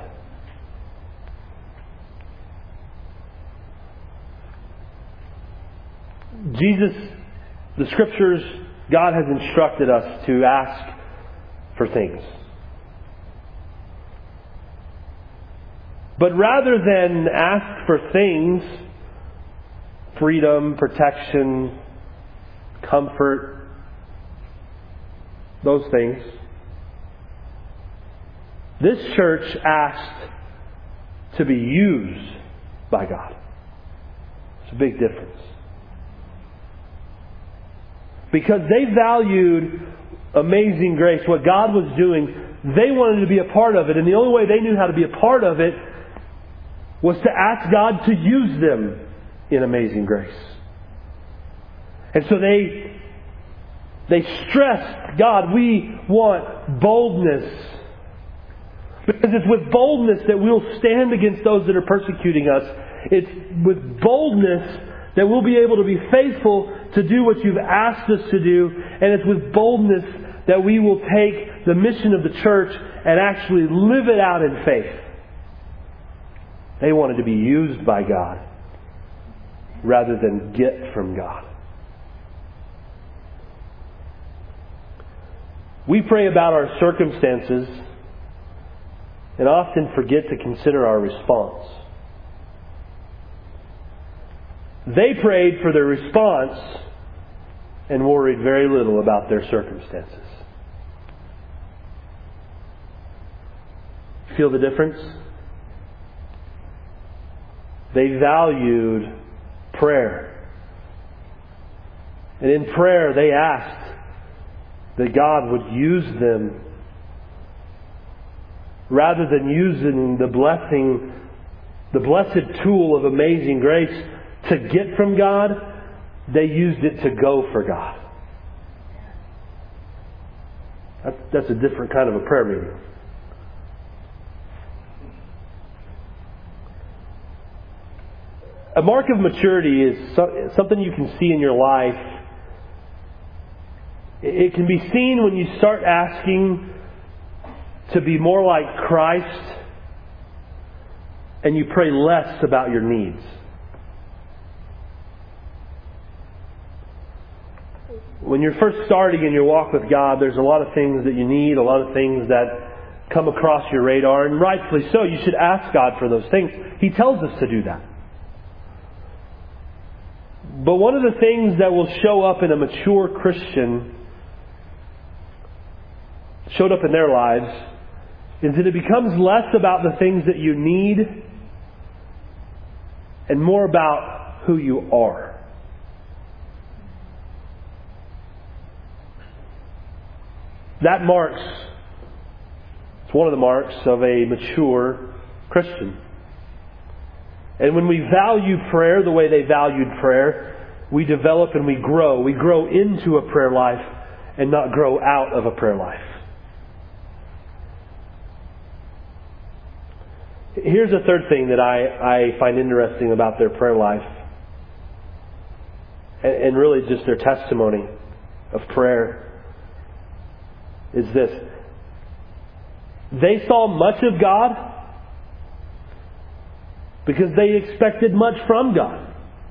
S1: Jesus, the Scriptures, God has instructed us to ask for things. But rather than ask for things, freedom, protection, comfort, those things, this church asked to be used by God. It's a big difference. Because they valued amazing grace, what God was doing, they wanted to be a part of it. And the only way they knew how to be a part of it was to ask God to use them in amazing grace. And so they they stressed, God, we want boldness. Because it's with boldness that we'll stand against those that are persecuting us. It's with boldness that we'll be able to be faithful to do what you've asked us to do. And it's with boldness that we will take the mission of the church and actually live it out in faith. They wanted to be used by God rather than get from God. We pray about our circumstances and often forget to consider our response. They prayed for their response and worried very little about their circumstances. Feel the difference? They valued prayer. And in prayer they asked that God would use them rather than using the blessing, the blessed tool of amazing grace to get from God. They used it to go for God. That's, that's a different kind of a prayer meeting. A mark of maturity is something you can see in your life. It can be seen when you start asking to be more like Christ and you pray less about your needs. When you're first starting in your walk with God, there's a lot of things that you need, a lot of things that come across your radar, and rightfully so. You should ask God for those things. He tells us to do that. But one of the things that will show up in a mature Christian, showed up in their lives, is that it becomes less about the things that you need and more about who you are. That marks, it's one of the marks of a mature Christian. And when we value prayer the way they valued prayer, we develop and we grow. We grow into a prayer life and not grow out of a prayer life. Here's a third thing that I, I find interesting about their prayer life, and, and really just their testimony of prayer, is this. They saw much of God because they expected much from God.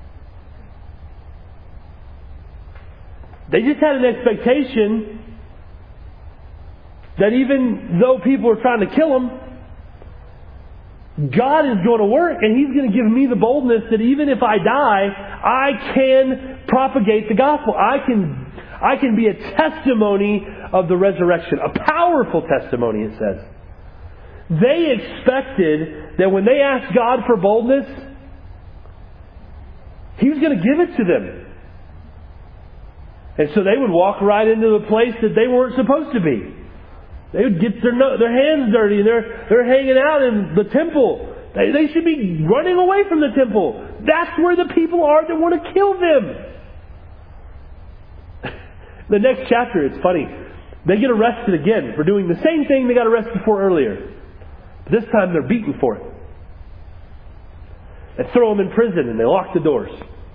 S1: They just had an expectation that even though people were trying to kill them, God is going to work and He's going to give me the boldness that even if I die, I can propagate the gospel. I can, I can be a testimony of the resurrection. A powerful testimony, it says. They expected that when they asked God for boldness, He was going to give it to them. And so they would walk right into the place that they weren't supposed to be. They would get their no, their hands dirty and they're, they're hanging out in the temple. They, they should be running away from the temple. That's where the people are that want to kill them. The next chapter, it's funny. They get arrested again for doing the same thing they got arrested for earlier. This time they're beaten for it. They throw them in prison and they lock the doors.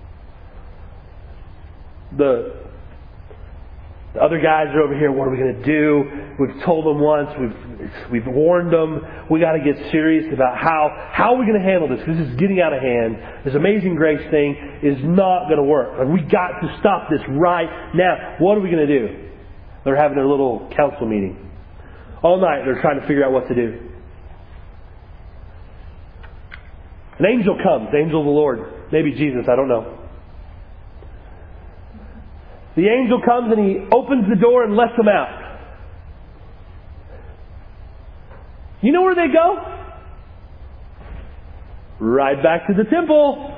S1: The, the other guys are over here, what are we going to do? We've told them once, we've we've warned them, we got to get serious about how, how are we going to handle this? Because this is getting out of hand. This amazing grace thing is not going to work. And we got to stop this right now. What are we going to do? They're having their little council meeting. All night they're trying to figure out what to do. An angel comes, the angel of the Lord. Maybe Jesus, I don't know. The angel comes and he opens the door and lets them out. You know where they go? Right back to the temple.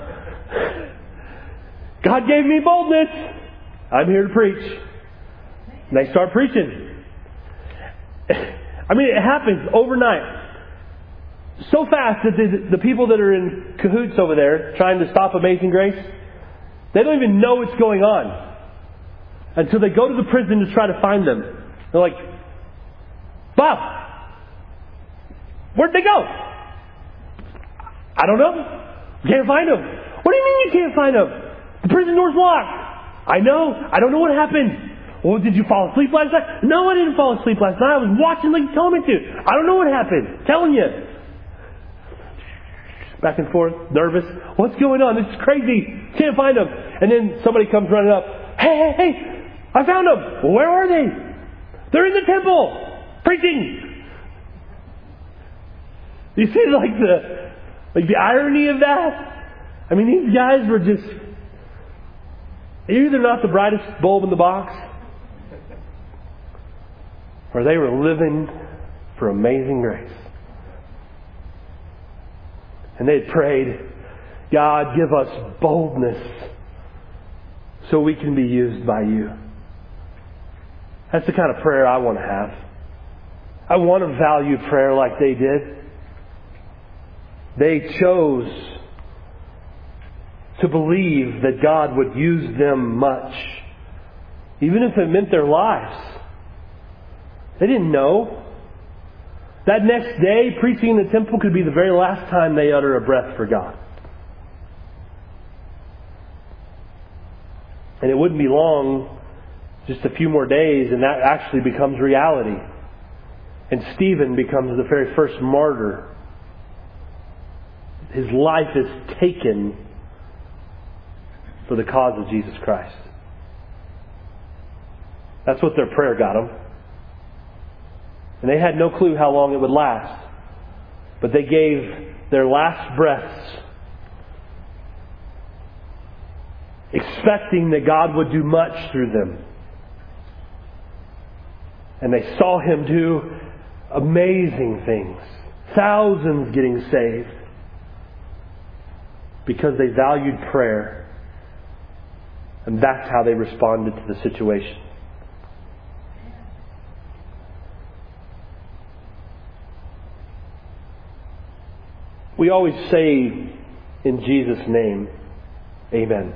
S1: God gave me boldness. I'm here to preach. And they start preaching. I mean, it happens overnight. So fast that the, the people that are in cahoots over there trying to stop Amazing Grace, they don't even know what's going on until they go to the prison to try to find them. They're like, Bob, where'd they go? I don't know. Can't find them. What do you mean you can't find them? The prison door's locked. I know. I don't know what happened. Well, did you fall asleep last night? No, I didn't fall asleep last night. I was watching like you told me to. I don't know what happened. Telling you. Back and forth, nervous. What's going on? This is crazy. Can't find them. And then somebody comes running up. Hey, hey, hey! I found them. Well, where are they? They're in the temple, preaching. You see like the like the irony of that? I mean, these guys were just either not the brightest bulb in the box, or they were living for amazing grace. And they had prayed, God, give us boldness so we can be used by you. That's the kind of prayer I want to have. I want to value prayer like they did. They chose to believe that God would use them much, even if it meant their lives. They didn't know. That next day, preaching in the temple could be the very last time they utter a breath for God. And it wouldn't be long, just a few more days, and that actually becomes reality. And Stephen becomes the very first martyr. His life is taken for the cause of Jesus Christ. That's what their prayer got them. And they had no clue how long it would last. But they gave their last breaths expecting that God would do much through them. And they saw Him do amazing things. Thousands getting saved. Because they valued prayer. And that's how they responded to the situation. We always say in Jesus' name, Amen.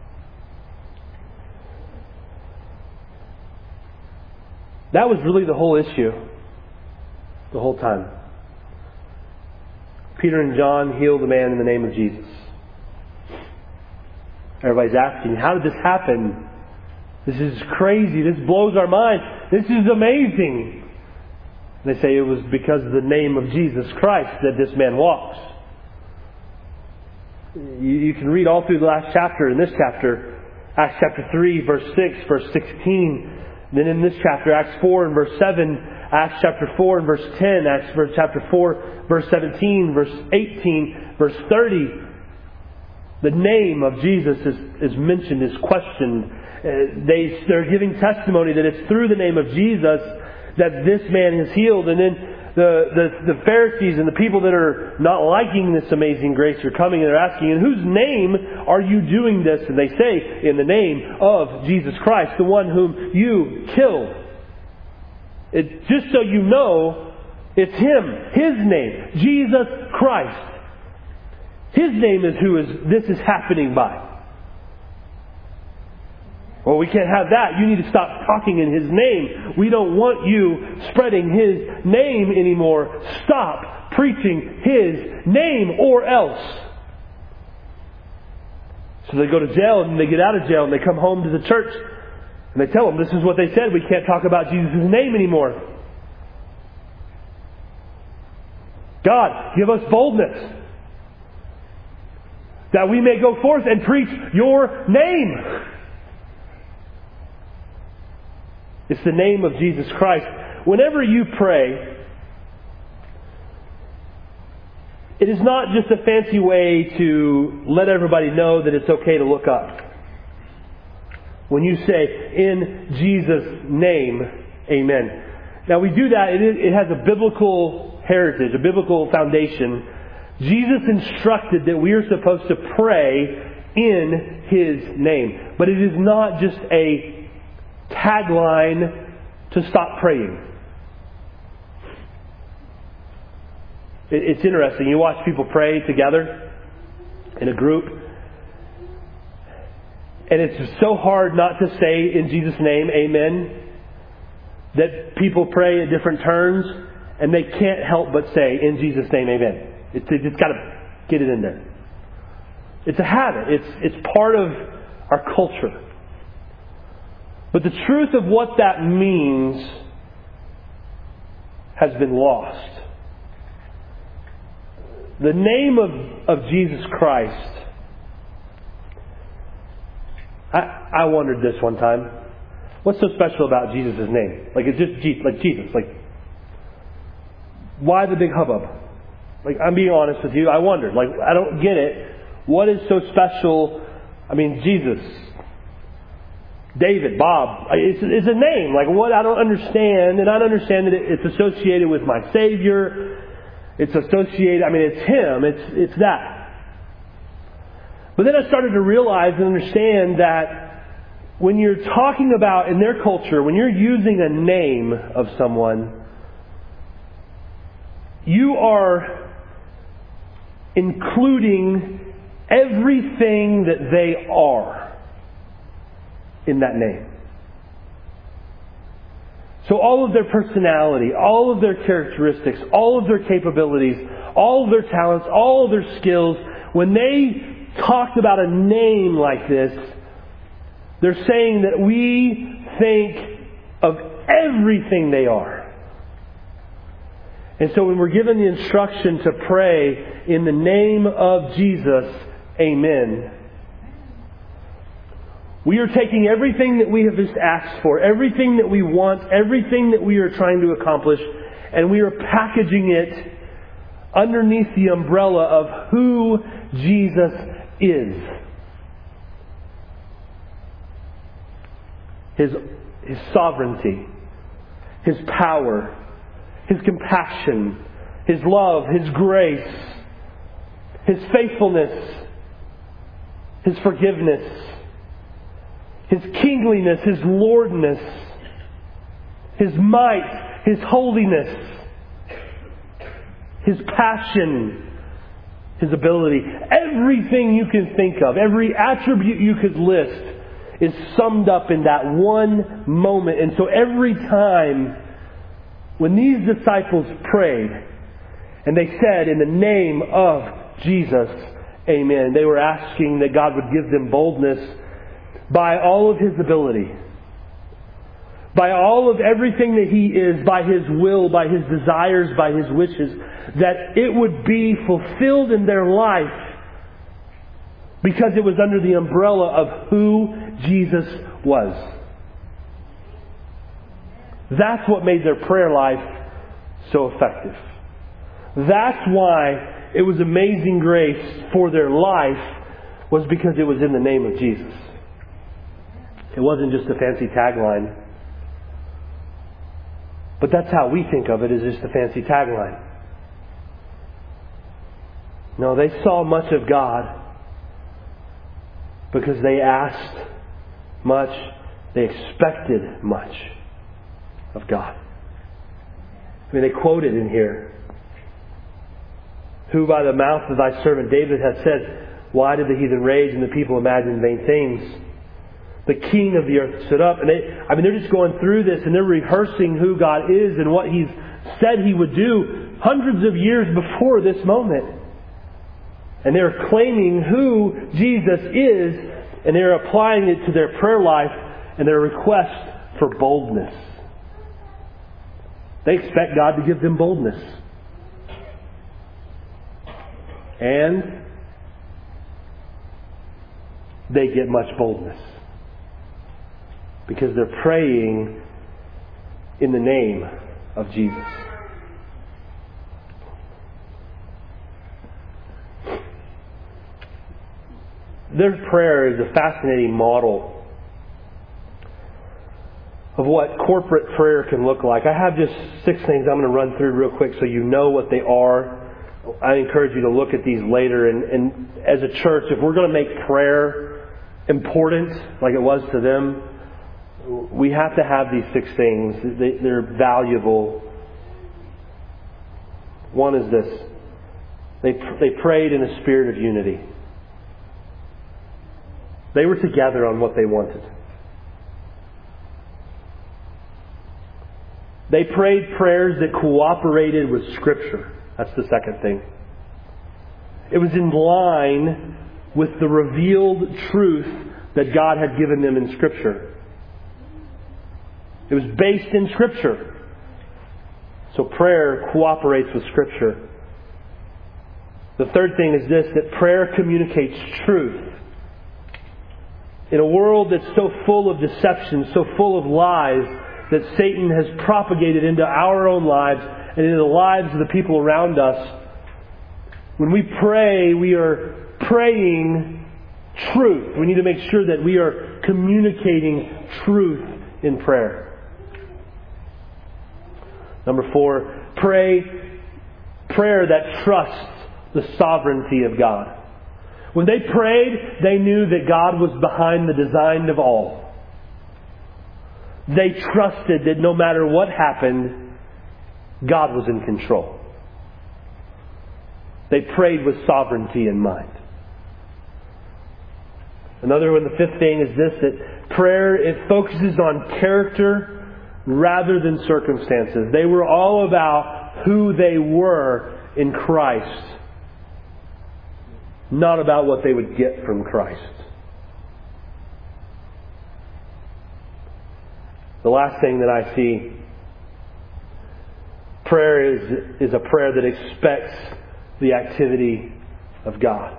S1: That was really the whole issue. The whole time. Peter and John healed the man in the name of Jesus. Everybody's asking, how did this happen? This is crazy. This blows our mind. This is amazing. They say it was because of the name of Jesus Christ that this man walks. You, you can read all through the last chapter in this chapter. Acts chapter three, verse six, verse sixteen. Then in this chapter, Acts four and verse seven, Acts chapter four and verse ten, Acts chapter four, verse seventeen, verse eighteen, verse thirty. The name of Jesus is, is mentioned, is questioned. Uh, they, they're giving testimony that it's through the name of Jesus that this man is healed. And then the, the, the Pharisees and the people that are not liking this amazing grace are coming and they're asking, in whose name are you doing this? And they say, in the name of Jesus Christ, the one whom you killed. It, just so you know, it's Him, His name, Jesus Christ. His name is who is this is happening by. Well, we can't have that. You need to stop talking in His name. We don't want you spreading His name anymore. Stop preaching His name or else. So they go to jail and they get out of jail and they come home to the church and they tell them, this is what they said. We can't talk about Jesus' name anymore. God, give us boldness that we may go forth and preach your name. It's the name of Jesus Christ. Whenever you pray, it is not just a fancy way to let everybody know that it's okay to look up. When you say, in Jesus' name, Amen. Now we do that, it, it has a biblical heritage, a biblical foundation. Jesus instructed that we are supposed to pray in His name. But it is not just a tagline to stop praying. It's interesting. You watch people pray together in a group. And it's so hard not to say in Jesus' name, Amen, that people pray at different turns and they can't help but say in Jesus' name, Amen. It's, it's got to get it in there. It's a habit. It's, it's part of our culture. But the truth of what that means has been lost. The name of, of Jesus Christ. I, I wondered this one time. What's so special about Jesus' name? Like it's just like Jesus. Like, why the big hubbub? Like, I'm being honest with you. I wondered. Like, I don't get it. What is so special? I mean, Jesus, David, Bob. It's, it's a name. Like, what I don't understand, and I don't understand that it, it's associated with my Savior. It's associated. I mean, it's Him. It's it's that. But then I started to realize and understand that when you're talking about in their culture, when you're using a name of someone, you are including everything that they are in that name. So all of their personality, all of their characteristics, all of their capabilities, all of their talents, all of their skills, when they talked about a name like this, they're saying that we think of everything they are. And so when we're given the instruction to pray in the name of Jesus, Amen, we are taking everything that we have just asked for, everything that we want, everything that we are trying to accomplish, and we are packaging it underneath the umbrella of who Jesus is. His, His sovereignty, His power, His compassion, His love, His grace, His faithfulness, His forgiveness, His kingliness, His lordness, His might, His holiness, His passion, His ability. Everything you can think of, every attribute you could list is summed up in that one moment. And so every time when these disciples prayed and they said, in the name of Jesus, Amen, they were asking that God would give them boldness by all of His ability, by all of everything that He is, by His will, by His desires, by His wishes, that it would be fulfilled in their life because it was under the umbrella of who Jesus was. That's what made their prayer life so effective. That's why it was amazing grace for their life, was because it was in the name of Jesus. It wasn't just a fancy tagline. But that's how we think of it, as just a fancy tagline. No, they saw much of God because they asked much, they expected much of God. I mean, they quoted in here, who by the mouth of thy servant David hath said, why did the heathen rage and the people imagine vain things? The King of the earth stood up. And they, I mean, they're just going through this and they're rehearsing who God is and what He's said He would do hundreds of years before this moment. And they're claiming who Jesus is, and they're applying it to their prayer life and their request for boldness. They expect God to give them boldness. And they get much boldness because they're praying in the name of Jesus. Their prayer is a fascinating model of what corporate prayer can look like. I have just six things I'm going to run through real quick so you know what they are. I encourage you to look at these later. And, and as a church, if we're going to make prayer important, like it was to them, we have to have these six things. They, they're valuable. One is this. They, they prayed in a spirit of unity. They were together on what they wanted. They prayed prayers that cooperated with Scripture. That's the second thing. It was in line with the revealed truth that God had given them in Scripture. It was based in Scripture. So prayer cooperates with Scripture. The third thing is this, that prayer communicates truth. In a world that's so full of deception, so full of lies that Satan has propagated into our own lives and into the lives of the people around us, When we pray, we are praying truth. We need to make sure that we are communicating truth in prayer. Number four, pray prayer that trusts the sovereignty of God. When they prayed, they knew that God was behind the design of all. They trusted that no matter what happened, God was in control. They prayed with sovereignty in mind. Another one, the fifth thing is this, that prayer, it focuses on character rather than circumstances. They were all about who they were in Christ, not about what they would get from Christ. The last thing that I see, prayer is, is a prayer that expects the activity of God.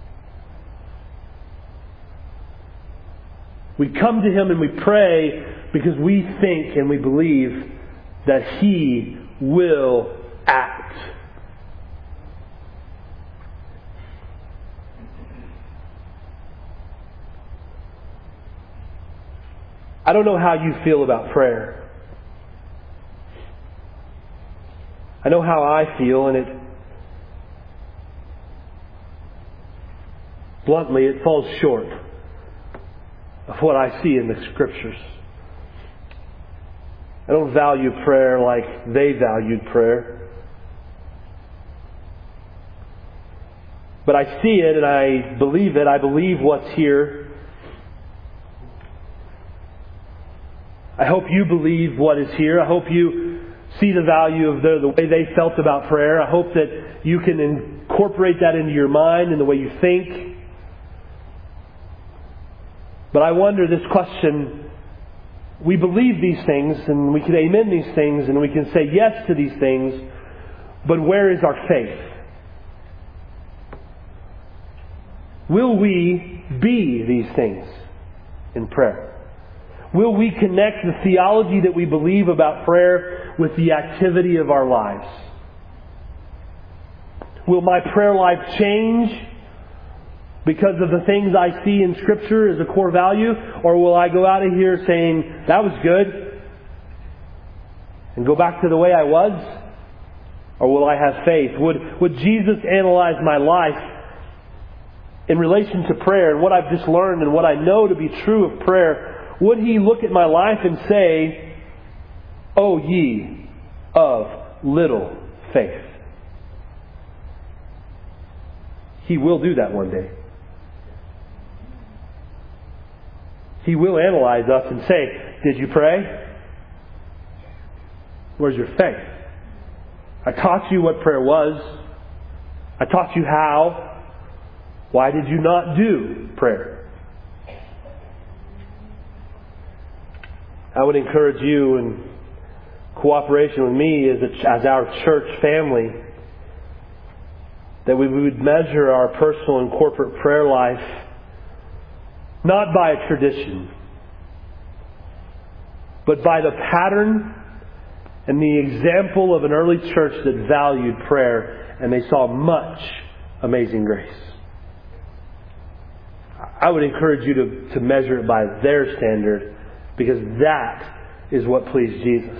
S1: We come to Him and we pray because we think and we believe that He will act. I don't know how you feel about prayer. I know how I feel, and it bluntly, it falls short of what I see in the Scriptures. I don't value prayer like they valued prayer. But I see it and I believe it. I believe what's here. I hope you believe what is here. I hope you see the value of the, the way they felt about prayer. I hope that you can incorporate that into your mind and the way you think. But I wonder this question, we believe these things and we can amen these things and we can say yes to these things, but where is our faith? Will we be these things in prayer? Will we connect the theology that we believe about prayer with the activity of our lives? Will my prayer life change because of the things I see in Scripture as a core value? Or will I go out of here saying, that was good, and go back to the way I was? Or will I have faith? Would, would Jesus analyze my life in relation to prayer and what I've just learned and what I know to be true of prayer? Would He look at my life and say, O ye of little faith? He will do that one day. He will analyze us and say, did you pray? Where's your faith? I taught you what prayer was. I taught you how. Why did you not do prayer? I would encourage you in cooperation with me as, a, as our church family that we would measure our personal and corporate prayer life not by a tradition, but by the pattern and the example of an early church that valued prayer and they saw much amazing grace. I would encourage you to, to measure it by their standard, because that is what pleased Jesus.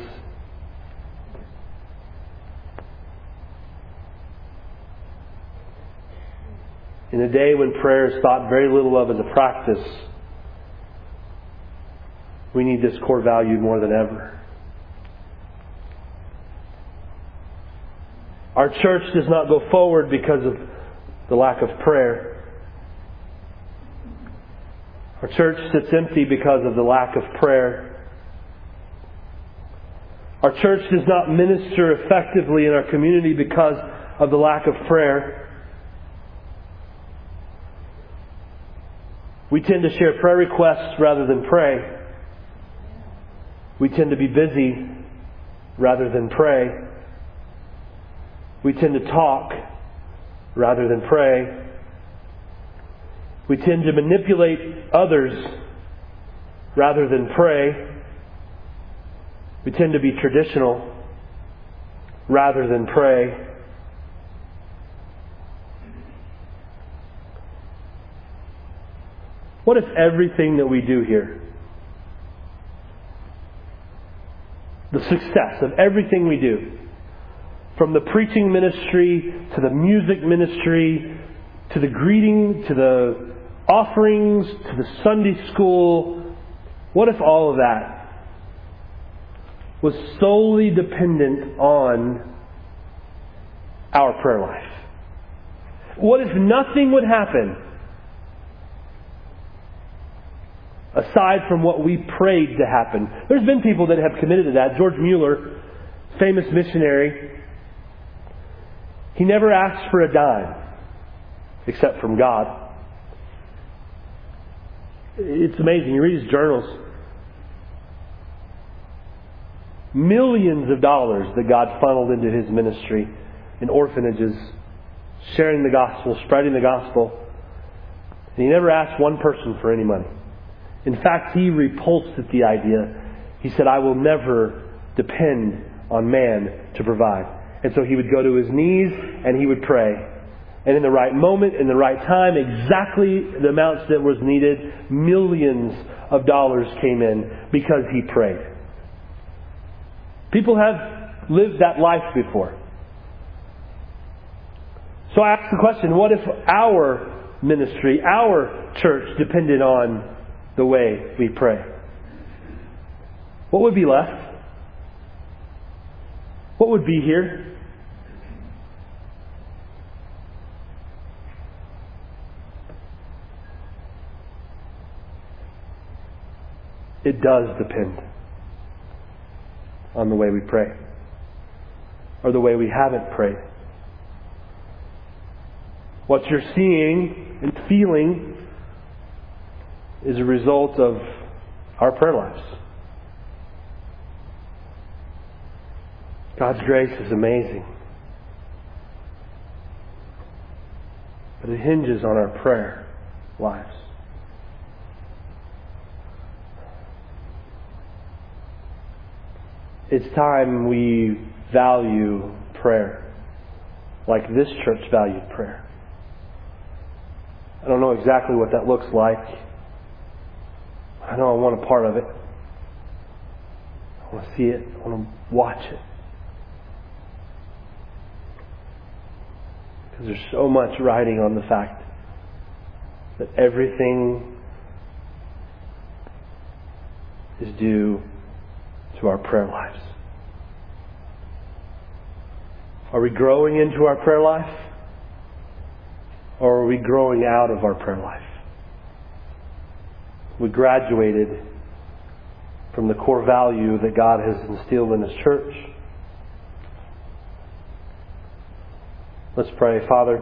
S1: In a day when prayer is thought very little of as a practice, we need this core value more than ever. Our church does not go forward because of the lack of prayer. Our church sits empty because of the lack of prayer. Our church does not minister effectively in our community because of the lack of prayer. We tend to share prayer requests rather than pray. We tend to be busy rather than pray. We tend to talk rather than pray. We tend to manipulate others rather than pray. We tend to be traditional rather than pray. What if everything that we do here, the success of everything we do, from the preaching ministry to the music ministry to the greeting to the offerings to the Sunday school, what if all of that was solely dependent on our prayer life? What if nothing would happen aside from what we prayed to happen? There's been people that have committed to that. George Mueller, famous missionary, he never asked for a dime except from God. It's amazing. You read his journals. Millions of dollars that God funneled into his ministry in orphanages, sharing the gospel, spreading the gospel. And he never asked one person for any money. In fact, he repulsed at the idea. He said, I will never depend on man to provide. And so he would go to his knees and he would pray. And in the right moment, in the right time, exactly the amounts that was needed, millions of dollars came in because he prayed. People have lived that life before. So I ask the question, what if our ministry, our church depended on the way we pray? What would be left? What would be here? It does depend on the way we pray, or the way we haven't prayed. What you're seeing and feeling is a result of our prayer lives. God's grace is amazing, but it hinges on our prayer lives. It's time we value prayer like this church valued prayer. I don't know exactly what that looks like. I know I want a part of it. I want to see it. I want to watch it. Because there's so much riding on the fact that everything is due to our prayer lives. Are we growing into our prayer life? Or are we growing out of our prayer life? We graduated from the core value that God has instilled in His church. Let's pray. Father,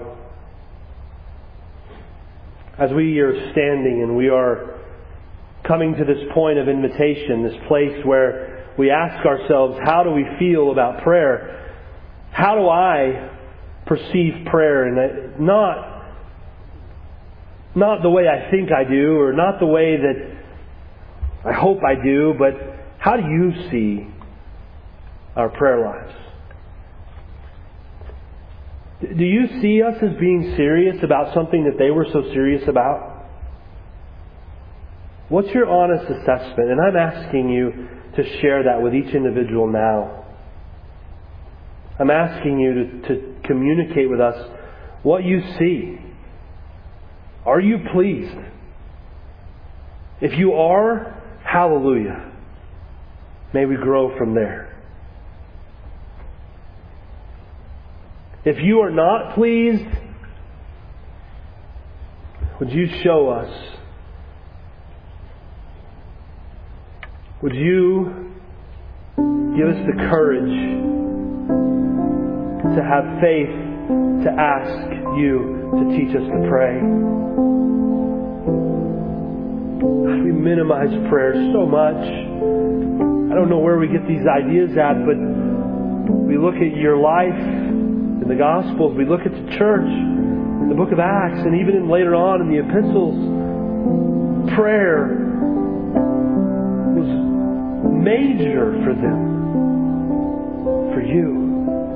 S1: as we are standing and we are coming to this point of invitation, this place where we ask ourselves, how do we feel about prayer? How do I perceive prayer? And not, not the way I think I do, or not the way that I hope I do, but how do you see our prayer lives? Do you see us as being serious about something that they were so serious about? What's your honest assessment? And I'm asking you to share that with each individual now. I'm asking you to, to communicate with us what you see. Are you pleased? If you are, hallelujah. May we grow from there. If you are not pleased, would you show us? Would you give us the courage to have faith to ask you to teach us to pray? We minimize prayer so much. I don't know where we get these ideas at, but we look at your life in the Gospels, we look at the church, in the book of Acts, and even in later on in the epistles, prayer was major for them, for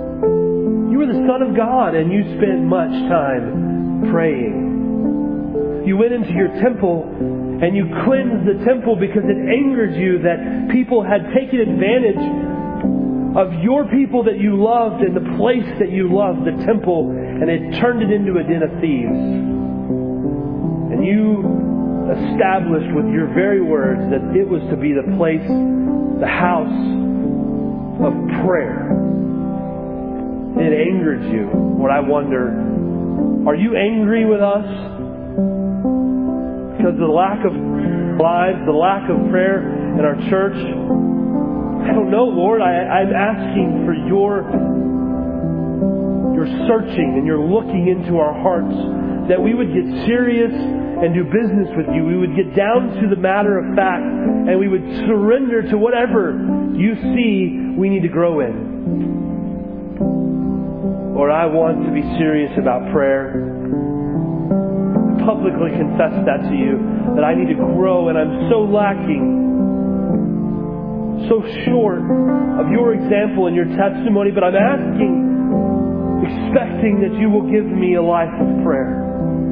S1: you. You were the Son of God and you spent much time praying. you went into your temple and you cleansed the temple because it angered you that people had taken advantage of your people that you loved and the place that you loved, the temple, and it turned it into a den of thieves. And you established with your very words that it was to be the place, the house of prayer. It angered you. Lord, I wonder, are you angry with us? Because of the lack of lives, the lack of prayer in our church? I don't know, Lord. I, I'm asking for your, your searching and your looking into our hearts, that we would get serious and do business with you. We would get down to the matter of fact, and we would surrender to whatever you see we need to grow in. Lord, I want to be serious about prayer. Publicly confess that to you, that I need to grow, and I'm so lacking, so short of your example and your testimony, but I'm asking, expecting that you will give me a life of prayer.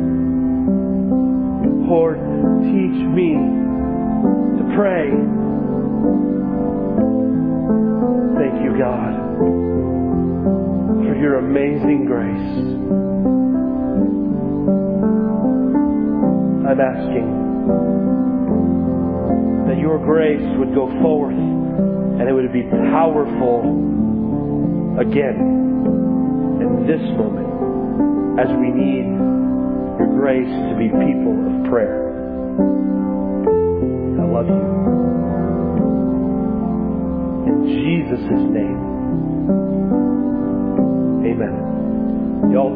S1: Lord, teach me to pray. Thank you, God, for your amazing grace. I'm asking that your grace would go forth and it would be powerful again in this moment as we need your grace to be people of prayer. I love you. In Jesus' name, amen. Y'all